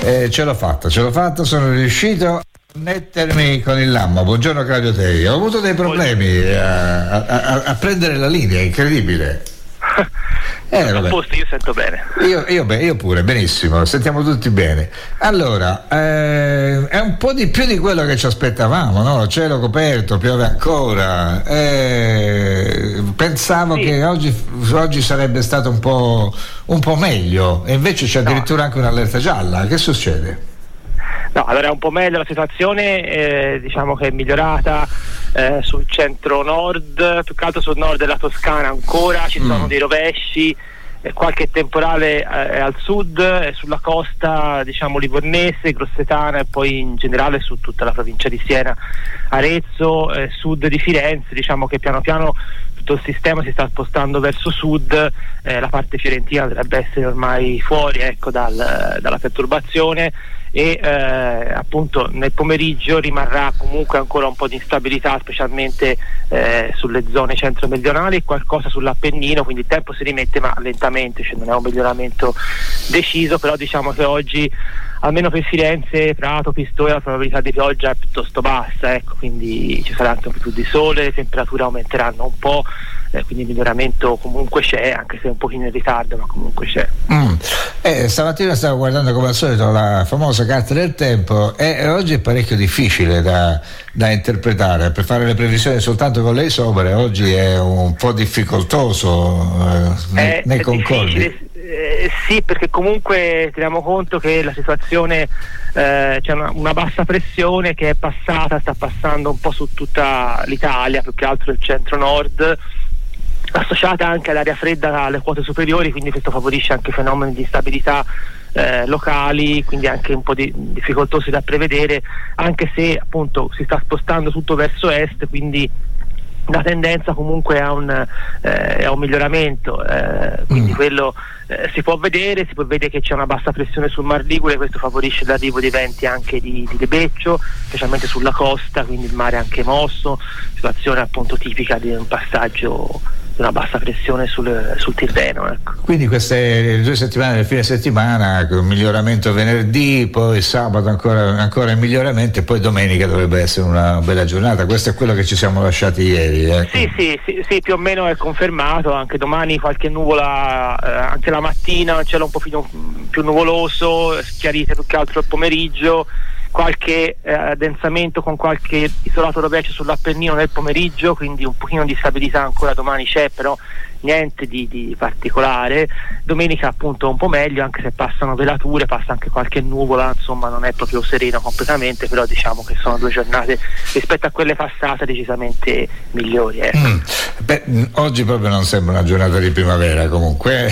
Ce l'ho fatta, sono riuscito a connettermi con il Lamma. Buongiorno Claudio Tei. Ho avuto dei problemi a prendere la linea, incredibile. A posto, io sento bene. Io pure, benissimo, sentiamo tutti bene. Allora, è un po' di più di quello che ci aspettavamo, no? Cielo coperto, piove ancora. Pensavo che oggi sarebbe stato un po' meglio, e invece c'è addirittura anche un'allerta gialla. Che succede? No, allora è un po' meglio la situazione, diciamo che è migliorata sul centro-nord, più che altro sul nord della Toscana ancora, ci sono dei rovesci, qualche temporale al sud, sulla costa diciamo livornese, grossetana e poi in generale su tutta la provincia di Siena, Arezzo, sud di Firenze. Diciamo che piano piano tutto il sistema si sta spostando verso sud, la parte fiorentina dovrebbe essere ormai fuori, ecco, dalla perturbazione, e appunto nel pomeriggio rimarrà comunque ancora un po' di instabilità, specialmente sulle zone centro-meridionali, qualcosa sull'Appennino, quindi il tempo si rimette ma lentamente, cioè non è un miglioramento deciso, però diciamo che oggi almeno per Firenze, Prato, Pistoia la probabilità di pioggia è piuttosto bassa, ecco, quindi ci sarà anche un po' più di sole, le temperature aumenteranno un po', quindi il miglioramento comunque c'è, anche se un pochino in ritardo, ma comunque c'è. Stamattina stavo guardando come al solito la famosa carta del tempo, e oggi è parecchio difficile da interpretare. Per fare le previsioni soltanto con le isobare oggi è un po' difficoltoso nei concordi. Sì, perché comunque teniamo conto che la situazione c'è una bassa pressione che è sta passando un po' su tutta l'Italia, più che altro il centro-nord, associata anche all'aria fredda alle quote superiori, quindi questo favorisce anche fenomeni di instabilità locali, quindi anche un po' difficoltosi da prevedere, anche se appunto si sta spostando tutto verso est, quindi la tendenza comunque è a un miglioramento, quindi quello si può vedere che c'è una bassa pressione sul Mar Ligure, questo favorisce l'arrivo di venti anche di lebeccio, specialmente sulla costa, quindi il mare anche mosso, situazione appunto tipica di un passaggio di una bassa pressione sul Tirreno, ecco. Quindi queste 2 settimane del fine settimana con miglioramento venerdì, poi sabato ancora il miglioramento, e poi domenica dovrebbe essere una bella giornata. Questo è quello che ci siamo lasciati ieri, ecco. Sì, più o meno è confermato. Anche domani qualche nuvola, anche la mattina, un cielo un po' più nuvoloso, schiarite più che altro il pomeriggio, qualche addensamento con qualche isolato rovescio sull'Appennino nel pomeriggio, quindi un pochino di stabilità ancora domani c'è, però niente di particolare. Domenica appunto un po' meglio, anche se passano velature, passa anche qualche nuvola, insomma non è proprio sereno completamente, però diciamo che sono 2 giornate rispetto a quelle passate decisamente migliori, ecco. Oggi proprio non sembra una giornata di primavera comunque.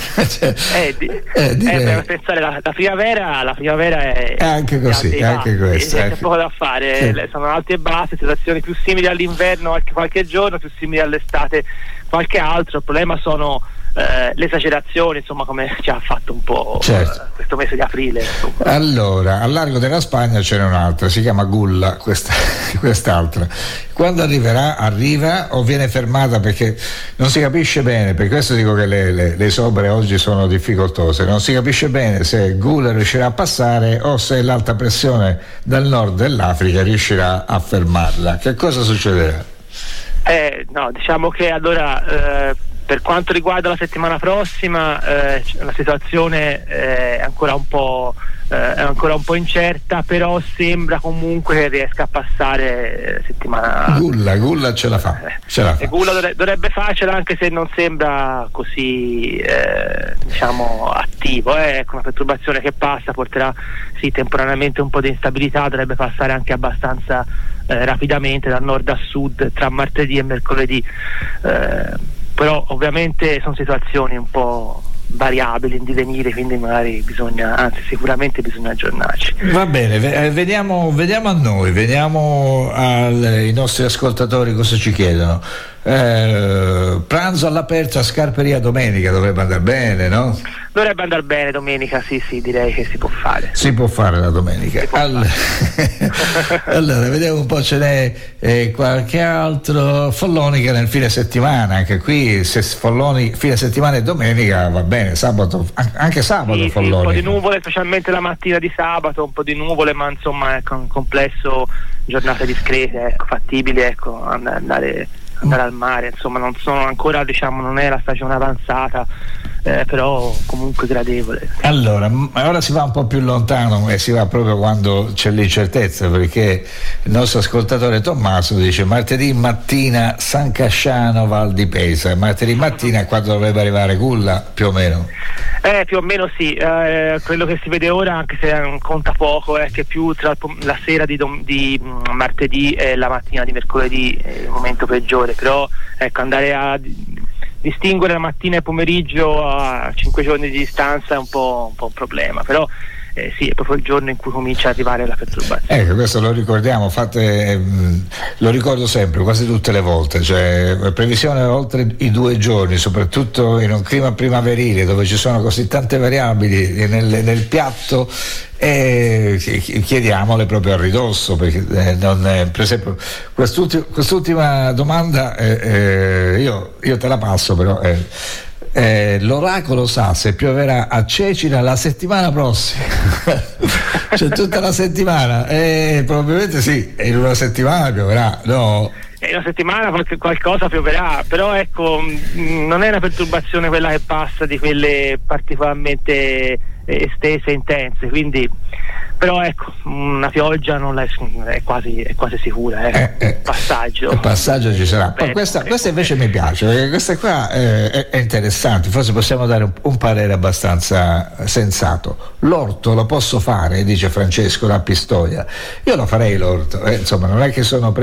Per pensare la primavera è anche così, anche questo, c'è poco da fare, sì. Sono alti e bassi, situazioni più simili all'inverno qualche giorno, più simili all'estate qualche altro. Il problema sono le esagerazioni, insomma, come ci ha fatto un po' questo mese di aprile, insomma. Allora, al largo della Spagna c'era un'altra, si chiama Gulla, quest'altra. Quando arriva o viene fermata, perché non si capisce bene, per questo dico che le sobre oggi sono difficoltose, non si capisce bene se Gulla riuscirà a passare o se l'alta pressione dal nord dell'Africa riuscirà a fermarla. Che cosa succederà? No, diciamo che allora per quanto riguarda la settimana prossima la situazione è ancora un po' incerta, però sembra comunque che riesca a passare settimana. Gulla ce la fa. Gulla dovrebbe farcela, anche se non sembra così diciamo attivo, ecco, una perturbazione che passa porterà temporaneamente un po' di instabilità, dovrebbe passare anche abbastanza rapidamente dal nord a sud tra martedì e mercoledì, però ovviamente sono situazioni un po' variabili in divenire, quindi magari sicuramente bisogna aggiornarci. Va bene, vediamo a noi, vediamo ai nostri ascoltatori cosa ci chiedono. pranzo all'aperto a Scarperia domenica dovrebbe andare bene, no? Dovrebbe andare bene domenica, sì, direi che si può fare. Si può fare la domenica. Allora, vediamo un po', ce n'è qualche altro. Follonica nel fine settimana, anche qui se Follonica fine settimana e domenica va bene, sabato, anche sabato sì, Follonica. Un po' di nuvole, specialmente la mattina di sabato, un po' di nuvole, ma insomma ecco, un complesso, giornate discrete, ecco, fattibili, ecco, andare al mare, insomma non sono ancora, diciamo, non è la stagione avanzata, però comunque gradevole. Allora, ora si va un po' più lontano e si va proprio quando c'è l'incertezza, perché il nostro ascoltatore Tommaso dice martedì mattina San Casciano Val di Pesa, martedì mattina quando dovrebbe arrivare Culla più o meno? Più o meno sì, quello che si vede ora, anche se conta poco, è che più tra la sera di martedì e la mattina di mercoledì è il momento peggiore, però ecco, andare a distinguere la mattina e pomeriggio a 5 giorni di distanza è un po' un problema, però sì, è proprio il giorno in cui comincia ad arrivare la perturbazione. Ecco, questo lo ricordiamo, lo ricordo sempre, quasi tutte le volte, cioè previsione oltre i 2 giorni, soprattutto in un clima primaverile dove ci sono così tante variabili nel piatto, chiediamole proprio a ridosso, perché per esempio quest'ultima domanda io te la passo, però l'oracolo sa se pioverà a Cecina la settimana prossima. Cioè tutta la settimana, probabilmente sì, in una settimana pioverà, no? In una settimana qualcosa pioverà, però ecco, non è una perturbazione quella che passa di quelle particolarmente estese e intense, quindi però ecco, una pioggia non è quasi sicura, passaggio. Il passaggio ci sarà. Poi questa invece mi piace, perché questa qua è interessante, forse possiamo dare un parere abbastanza sensato. L'orto lo posso fare, dice Francesco da Pistoia. Io lo farei l'orto, insomma non è che sono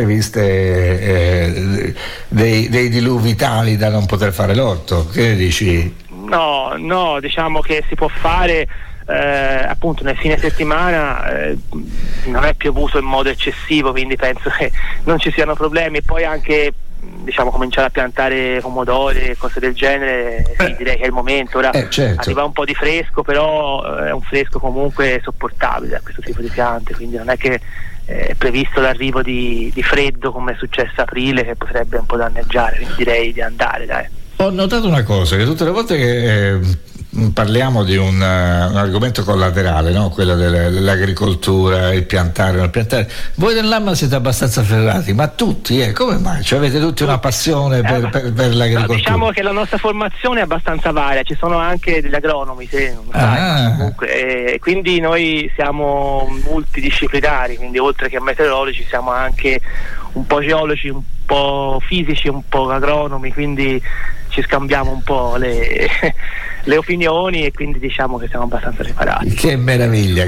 previste dei diluvi tali da non poter fare l'orto, che ne dici? No, diciamo che si può fare. Appunto nel fine settimana non è piovuto in modo eccessivo, quindi penso che non ci siano problemi, e poi anche diciamo cominciare a piantare pomodori e cose del genere, sì, direi che è il momento. Ora certo. Arriva un po' di fresco, però è un fresco comunque sopportabile a questo tipo di piante, quindi non è che è previsto l'arrivo di freddo come è successo a aprile, che potrebbe un po' danneggiare, quindi direi di andare, dai. Ho notato una cosa, che tutte le volte che parliamo di un argomento collaterale, no? Quello dell'agricoltura, il piantare, non piantare, voi dell'AMA siete abbastanza ferrati, ma tutti, come mai? Cioè, avete tutti una passione per l'agricoltura? No, diciamo che la nostra formazione è abbastanza varia, ci sono anche degli agronomi, se non sai, comunque, quindi noi siamo multidisciplinari, quindi oltre che meteorologi siamo anche un po' geologi, un po' fisici, un po' agronomi, quindi ci scambiamo un po' le opinioni, e quindi diciamo che siamo abbastanza preparati. Che meraviglia.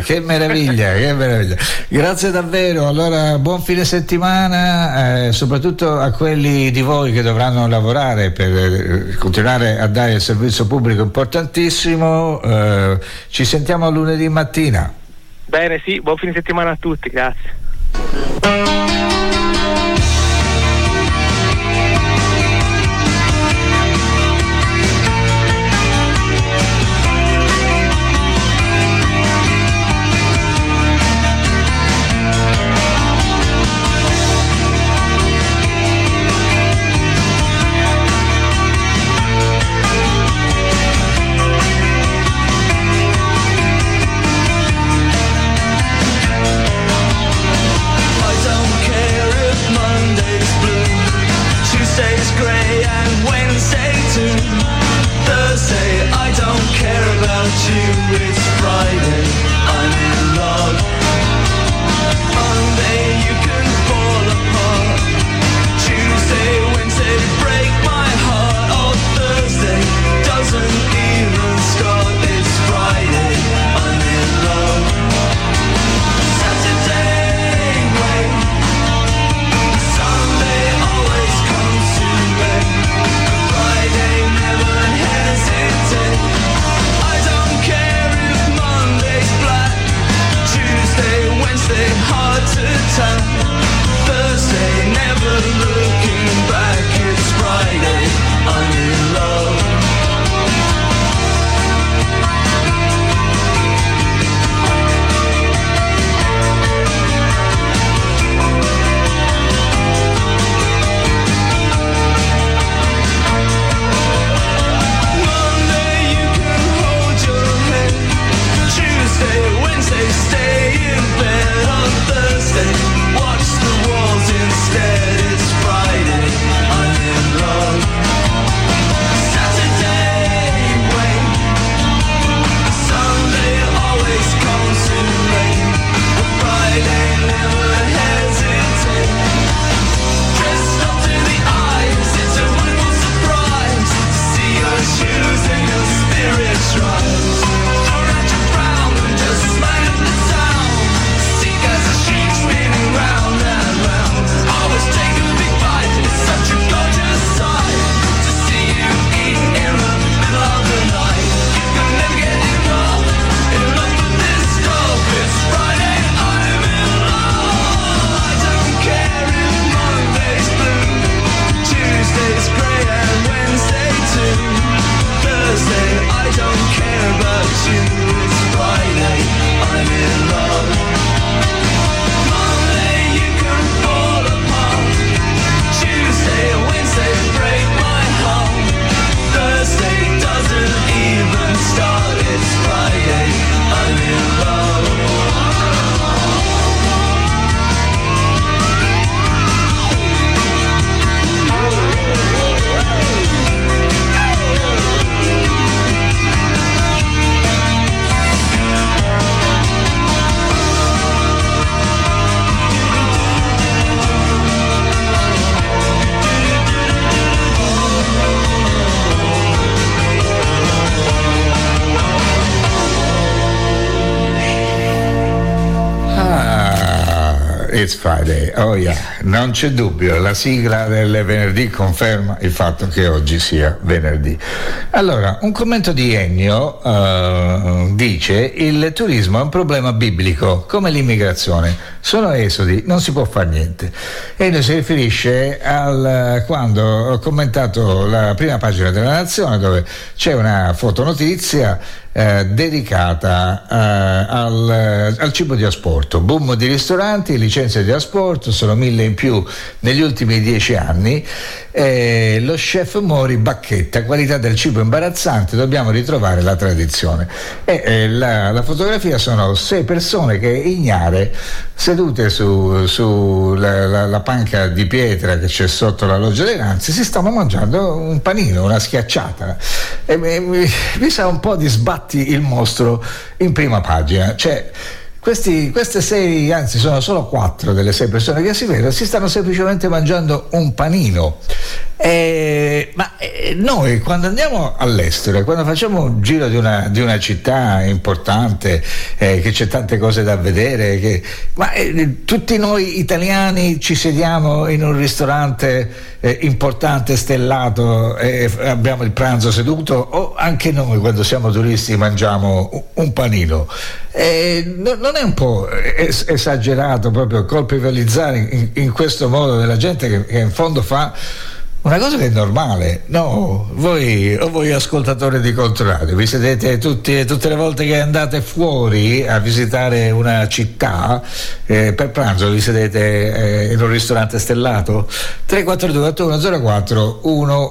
Grazie davvero. Allora, buon fine settimana, soprattutto a quelli di voi che dovranno lavorare per continuare a dare il servizio pubblico importantissimo. Ci sentiamo lunedì mattina. Bene, sì, buon fine settimana a tutti, grazie. I don't care It's Friday, oh yeah, non c'è dubbio, la sigla del venerdì conferma il fatto che oggi sia venerdì. Allora, un commento di Ennio dice: il turismo è un problema biblico, come l'immigrazione, sono esodi, non si può fare niente. Ennio si riferisce quando ho commentato la prima pagina della Nazione, dove c'è una fotonotizia dedicata al cibo di asporto. Boom di ristoranti, licenze di asporto, sono 1000 in più negli ultimi 10 anni. Lo chef Mori bacchetta: qualità del cibo imbarazzante, dobbiamo ritrovare la tradizione. La fotografia sono 6 persone che ignare sedute su la panca di pietra che c'è sotto la loggia dei Lanzi, si stanno mangiando un panino, una schiacciata, e mi sa un po' di sbatti il mostro in prima pagina. Cioè, queste 6, anzi sono solo 4 delle 6 persone che si vedono, si stanno semplicemente mangiando un panino. Ma noi quando andiamo all'estero, quando facciamo un giro di una città importante, che c'è tante cose da vedere, tutti noi italiani ci sediamo in un ristorante importante, stellato, e abbiamo il pranzo seduto, o anche noi quando siamo turisti mangiamo un panino. Non è un po' esagerato proprio colpevolizzare in questo modo della gente che in fondo fa una cosa che è normale? No, voi ascoltatori di Controradio vi sedete tutte le volte che andate fuori a visitare una città, per pranzo vi sedete in un ristorante stellato? 342 8104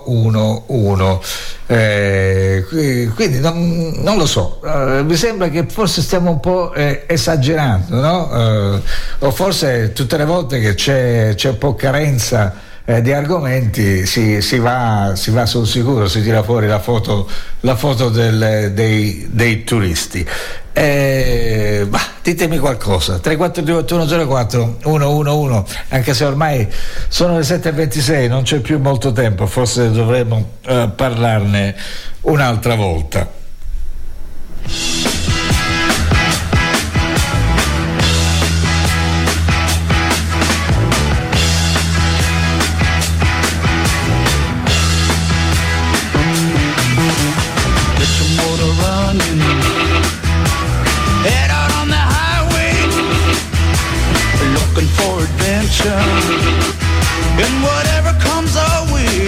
111. Quindi non lo so, mi sembra che forse stiamo un po' esagerando, no? O forse tutte le volte che c'è un po' carenza di argomenti si va sul sicuro, si tira fuori la foto dei turisti. Ditemi qualcosa. 342 111, anche se ormai sono le 7:26, non c'è più molto tempo, forse dovremmo parlarne un'altra volta. And whatever comes our way,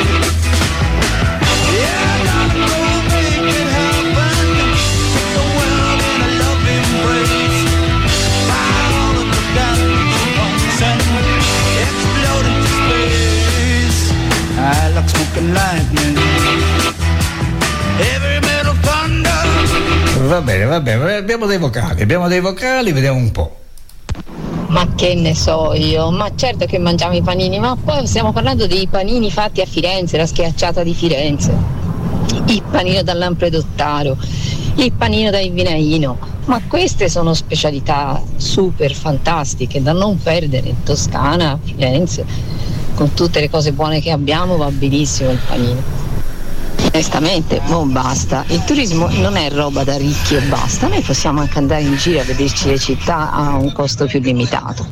yeah, gotta go make it happen. The world in a loving embrace, fire all of the guns and explode into space. I like smoking lightning, heavy metal thunder. Va bene, abbiamo dei vocali, vediamo un po'. Ma che ne so io, ma certo che mangiamo i panini, ma poi stiamo parlando dei panini fatti a Firenze, la schiacciata di Firenze, il panino da Lampredottaro, il panino da Vinaino, ma queste sono specialità super fantastiche da non perdere. In Toscana, a Firenze, con tutte le cose buone che abbiamo, va benissimo il panino. Onestamente, non basta, il turismo non è roba da ricchi e basta, noi possiamo anche andare in giro a vederci le città a un costo più limitato.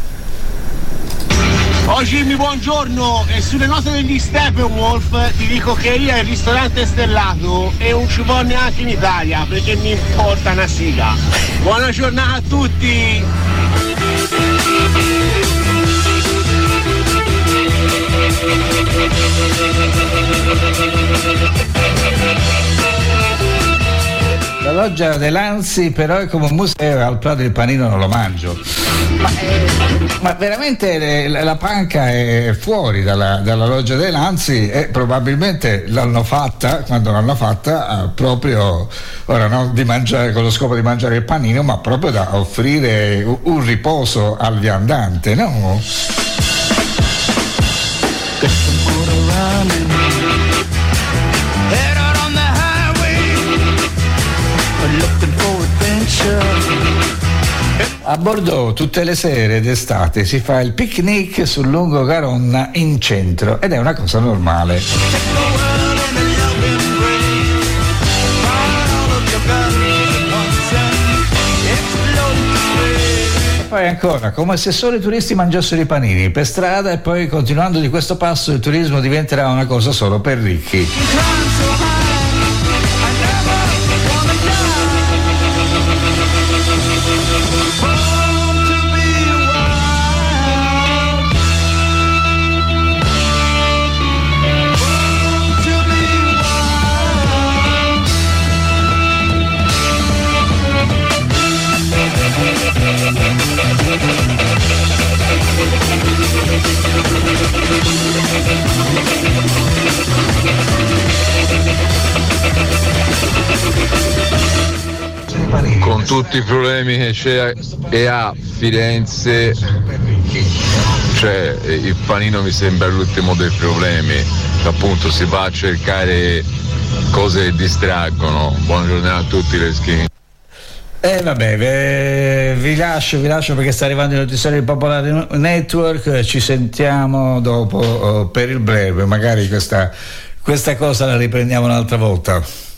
Oh Jimmy, buongiorno, e sulle note degli Steppenwolf ti dico che io il ristorante stellato e non ci può neanche in Italia, perché mi importa una siga. Buona giornata a tutti! La loggia dei Lanzi però è come un museo, al Prato il panino non lo mangio. Ma veramente la panca è fuori dalla loggia dei Lanzi, e probabilmente quando l'hanno fatta proprio, ora non di mangiare con lo scopo di mangiare il panino, ma proprio da offrire un riposo al viandante, no? A Bordeaux tutte le sere d'estate si fa il picnic sul lungo Garonna in centro, ed è una cosa normale. poi ancora, come se solo i turisti mangiassero i panini per strada, e poi continuando di questo passo il turismo diventerà una cosa solo per ricchi. Con tutti i problemi che c'è e a Firenze, cioè il panino mi sembra l'ultimo dei problemi, appunto si va a cercare cose che distraggono. Buona giornata a tutti, Leschini. Vabbè, vi lascio perché sta arrivando il notiziario del Popolare Network, ci sentiamo dopo per il breve, magari questa cosa la riprendiamo un'altra volta.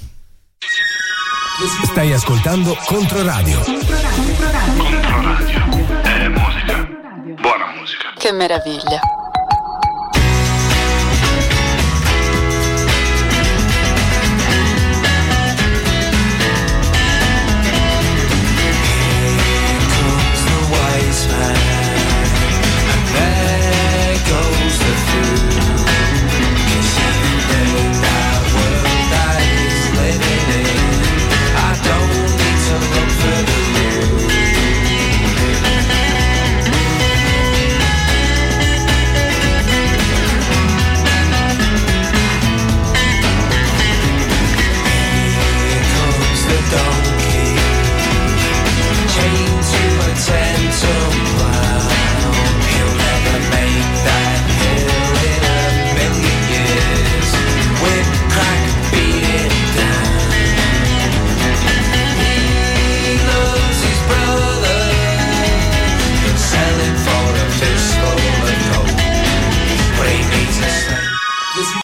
Stai ascoltando Controradio. Controradio è musica, buona musica. Che meraviglia.